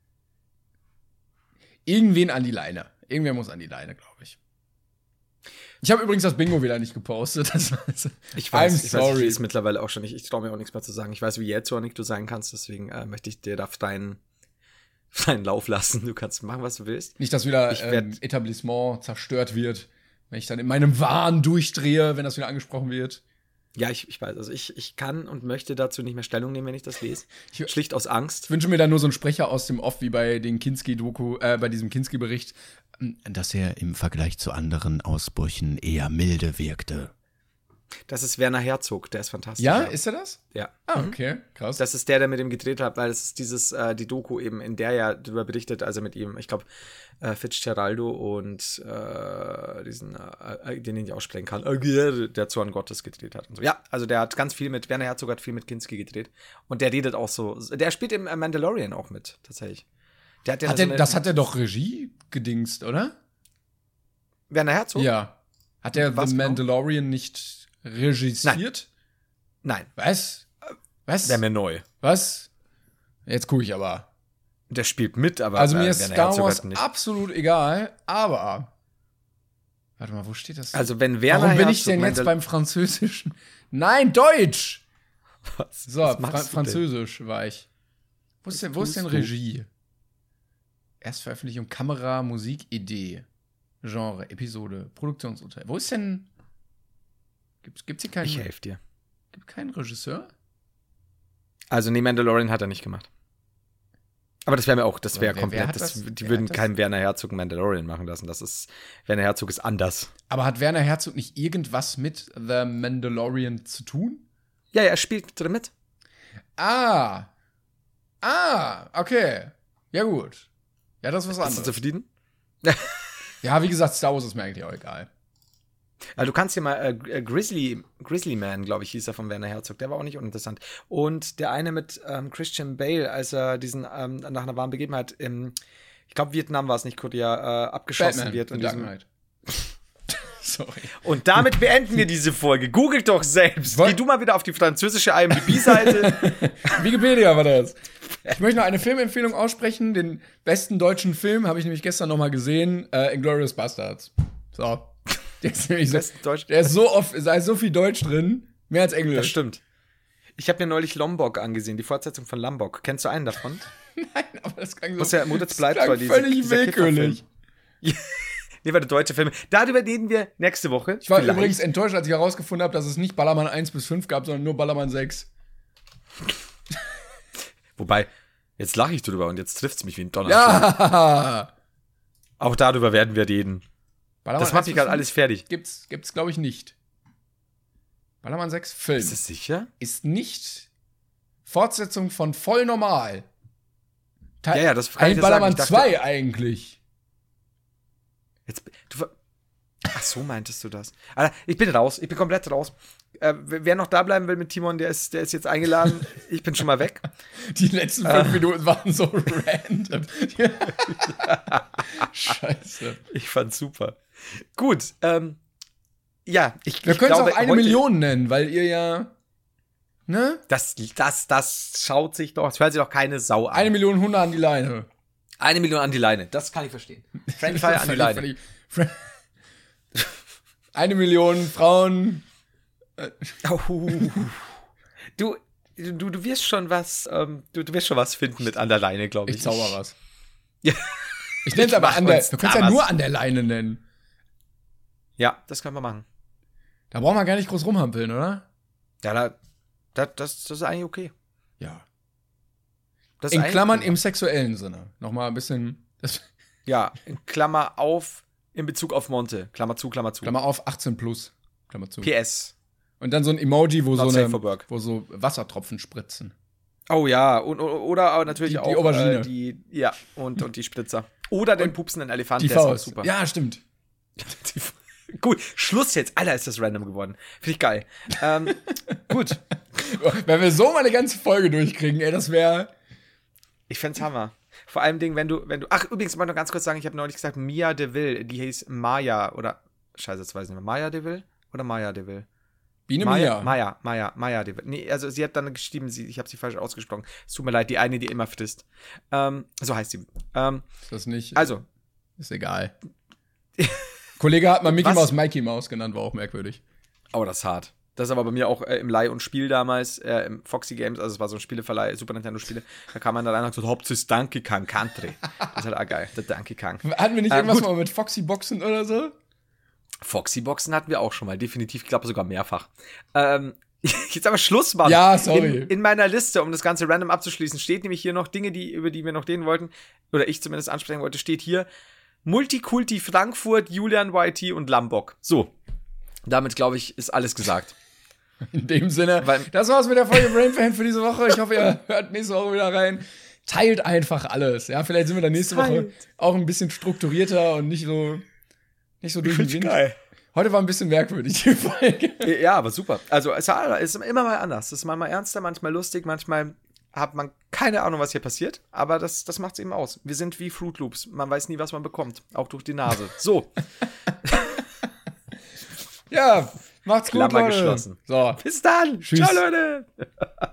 Irgendwen an die Leine. Irgendwer muss an die Leine, glaube ich. Ich habe übrigens das Bingo wieder nicht gepostet. Ich weiß, I'm sorry. ich lese mittlerweile auch schon nicht. Ich traue mir auch nichts mehr zu sagen. Ich weiß, wie jähzornig du sein kannst, deswegen möchte ich dir da deinen Lauf lassen. Du kannst machen, was du willst. Nicht, dass wieder Etablissement zerstört wird, wenn ich dann in meinem Wahn durchdrehe, wenn das wieder angesprochen wird. Ja, ich weiß. Also ich kann und möchte dazu nicht mehr Stellung nehmen, wenn ich das lese. Schlicht aus Angst. Ich wünsche mir da nur so einen Sprecher aus dem Off, wie bei den Kinski-Doku, bei diesem Kinski-Bericht, dass er im Vergleich zu anderen Ausbrüchen eher milde wirkte. Das ist Werner Herzog, der ist fantastisch. Ja, ist er das? Ja. Ah, okay, krass. Das ist der mit dem gedreht hat, weil es ist die Doku eben, in der er darüber berichtet, also mit ihm, ich glaube, Fitzgeraldo und diesen, den ich aussprechen kann, der Zorn Gottes gedreht hat und so. Ja, also der hat ganz viel Werner Herzog hat viel mit Kinski gedreht und der redet auch so, der spielt im Mandalorian auch mit, tatsächlich. Der hat ja das hat er doch Regie gedingst, oder? Werner Herzog? Ja. Hat er Was The genau? Mandalorian nicht regisiert? Nein. Was? Wäre mir neu. Was? Jetzt gucke ich aber. Der spielt mit, aber Also mir ist Werner Star Herzog Wars hat nicht. absolut egal, aber warte mal, wo steht das? Also wenn Werner Warum bin Herzog ich denn jetzt beim Französischen? Nein, Deutsch! So, Französisch war ich. Wo ist denn Regie? Erstveröffentlichung, Kamera, Musik, Idee, Genre, Episode, Produktionsunternehmen. Wo ist denn... Gibt's hier keinen... Ich helfe dir. Gibt keinen Regisseur? Also, nee, Mandalorian hat er nicht gemacht. Aber das wäre mir auch, das wäre komplett, die würden keinen Werner Herzog Mandalorian machen lassen. Werner Herzog ist anders. Aber hat Werner Herzog nicht irgendwas mit The Mandalorian zu tun? Ja, er spielt drin mit. Okay. Ja, gut. Ja, das ist was anderes. Bist du zufrieden? Ja, wie gesagt, Star Wars ist mir eigentlich auch egal. Also du kannst hier mal Grizzly Man, glaube ich, hieß er von Werner Herzog. Der war auch nicht uninteressant. Und der eine mit Christian Bale, als er diesen nach einer warmen Begebenheit ich glaube, Vietnam war es nicht, Korea, abgeschossen Batman, wird. und Dark Knight. Sorry. Und damit beenden wir diese Folge. Googelt doch selbst. Geh du mal wieder auf die französische IMDb-Seite. Wikipedia war das. Ich möchte noch eine Filmempfehlung aussprechen. Den besten deutschen Film habe ich nämlich gestern noch mal gesehen. Inglourious Basterds. So. Der ist nämlich da ist so viel Deutsch drin. Mehr als Englisch. Das stimmt. Ich habe mir neulich Lombok angesehen, die Fortsetzung von Lombok. Kennst du einen davon? Nein, aber das klang so. Muss ja Mutter bleibt bei völlig willkürlich. Nee, war der deutsche Film. Darüber reden wir nächste Woche. Ich war übrigens enttäuscht, als ich herausgefunden habe, dass es nicht Ballermann 1 bis 5 gab, sondern nur Ballermann 6. Wobei, jetzt lache ich drüber und jetzt trifft es mich wie ein Donnerschlag. Ja! Auch darüber werden wir reden. Ballermann das macht mich gerade alles fertig. Gibt's glaube ich, nicht. Ballermann 6 Film. Ist das sicher? Ist nicht Fortsetzung von Voll Normal. Ja, das kann ich dir Ballermann sagen. 2 eigentlich. Ach so, meintest du das? Alter, ich bin raus. Ich bin komplett raus. Wer noch da bleiben will mit Timon, der ist jetzt eingeladen. Ich bin schon mal weg. Die letzten 5 Minuten waren so random. Scheiße. Ich fand's super. Gut, ja, wir können es auch 1 Million nennen, weil ihr ja, ne? Das schaut sich doch, das hört sich doch keine Sau an. 1 Million Hunde an die Leine. 1 Million an die Leine, das kann ich verstehen. Friendly Fire an die Leine. 1 Million Frauen. Du wirst schon was, du wirst schon was finden mit an der Leine, glaube ich. Ich zauber was. Ja. Ich nenne es aber du kannst ja nur an der Leine nennen. Ja, das können wir machen. Da braucht man gar nicht groß rumhampeln, oder? Ja, das ist eigentlich okay. Ja. Das in Klammern im sexuellen Sinne. Nochmal ein bisschen. Ja, in Klammer auf, in Bezug auf Monte. Klammer zu, Klammer zu. Klammer auf, 18 plus. Klammer zu. PS. Und dann so ein Emoji, wo wo so Wassertropfen spritzen. Oh ja, oder natürlich auch die Aubergine. Und die Spritzer. Oder den pupsenden Elefant, die der ist Faust. auch super. Ja, stimmt. Gut, Schluss jetzt. Alter, ist das random geworden. Finde ich geil. Gut. Wenn wir so mal eine ganze Folge durchkriegen, ey, das wäre. Ich fänd's Hammer. Vor allem Dingen, wenn du. Ach, übrigens, mal noch ganz kurz sagen, ich habe neulich gesagt, Mia DeVille, die hieß Maya oder. Scheiße, jetzt weiß ich nicht mehr. Maya DeVille oder Maya DeVille? Biene Maya DeVille. Nee, also sie hat dann geschrieben, ich habe sie falsch ausgesprochen. Es tut mir leid, die eine, die immer frisst. So heißt sie. Ist das nicht? Also. Ist egal. Kollege hat mal Mickey Mouse Mikey Mouse genannt, war auch merkwürdig. Oh, das ist hart. Das ist aber bei mir auch im Leih- und Spiel damals, im Foxy Games, also es war so ein Spieleverleih, Super Nintendo-Spiele, da kam man dann rein und gesagt, Hauptsache Donkey Kong Country. Das ist halt auch geil, der Donkey Kong. Hatten wir nicht irgendwas mal mit Foxy-Boxen oder so? Foxy-Boxen hatten wir auch schon mal, definitiv, ich glaube sogar mehrfach. Jetzt aber Schluss machen. Ja, sorry. In meiner Liste, um das Ganze random abzuschließen, steht nämlich hier noch Dinge, über die wir noch reden wollten, oder ich zumindest ansprechen wollte, steht hier Multikulti Frankfurt, Julian YT und Lambok. So, damit, glaube ich, ist alles gesagt. In dem Sinne, das war's mit der Folge Brainfan für diese Woche. Ich hoffe, ihr hört nächste Woche wieder rein. Teilt einfach alles. Ja, vielleicht sind wir dann nächste Woche auch ein bisschen strukturierter und nicht so durch den Wind. Geil. Heute war ein bisschen merkwürdig, die Folge. Ja, aber super. Also, es ist immer mal anders. Es ist manchmal ernster, manchmal lustig, manchmal hat man keine Ahnung, was hier passiert. Aber das macht's eben aus. Wir sind wie Fruit Loops. Man weiß nie, was man bekommt. Auch durch die Nase. So. Ja, macht's gut, Klammer Leute. geschlossen. So. Bis dann. Tschüss. Ciao, Leute.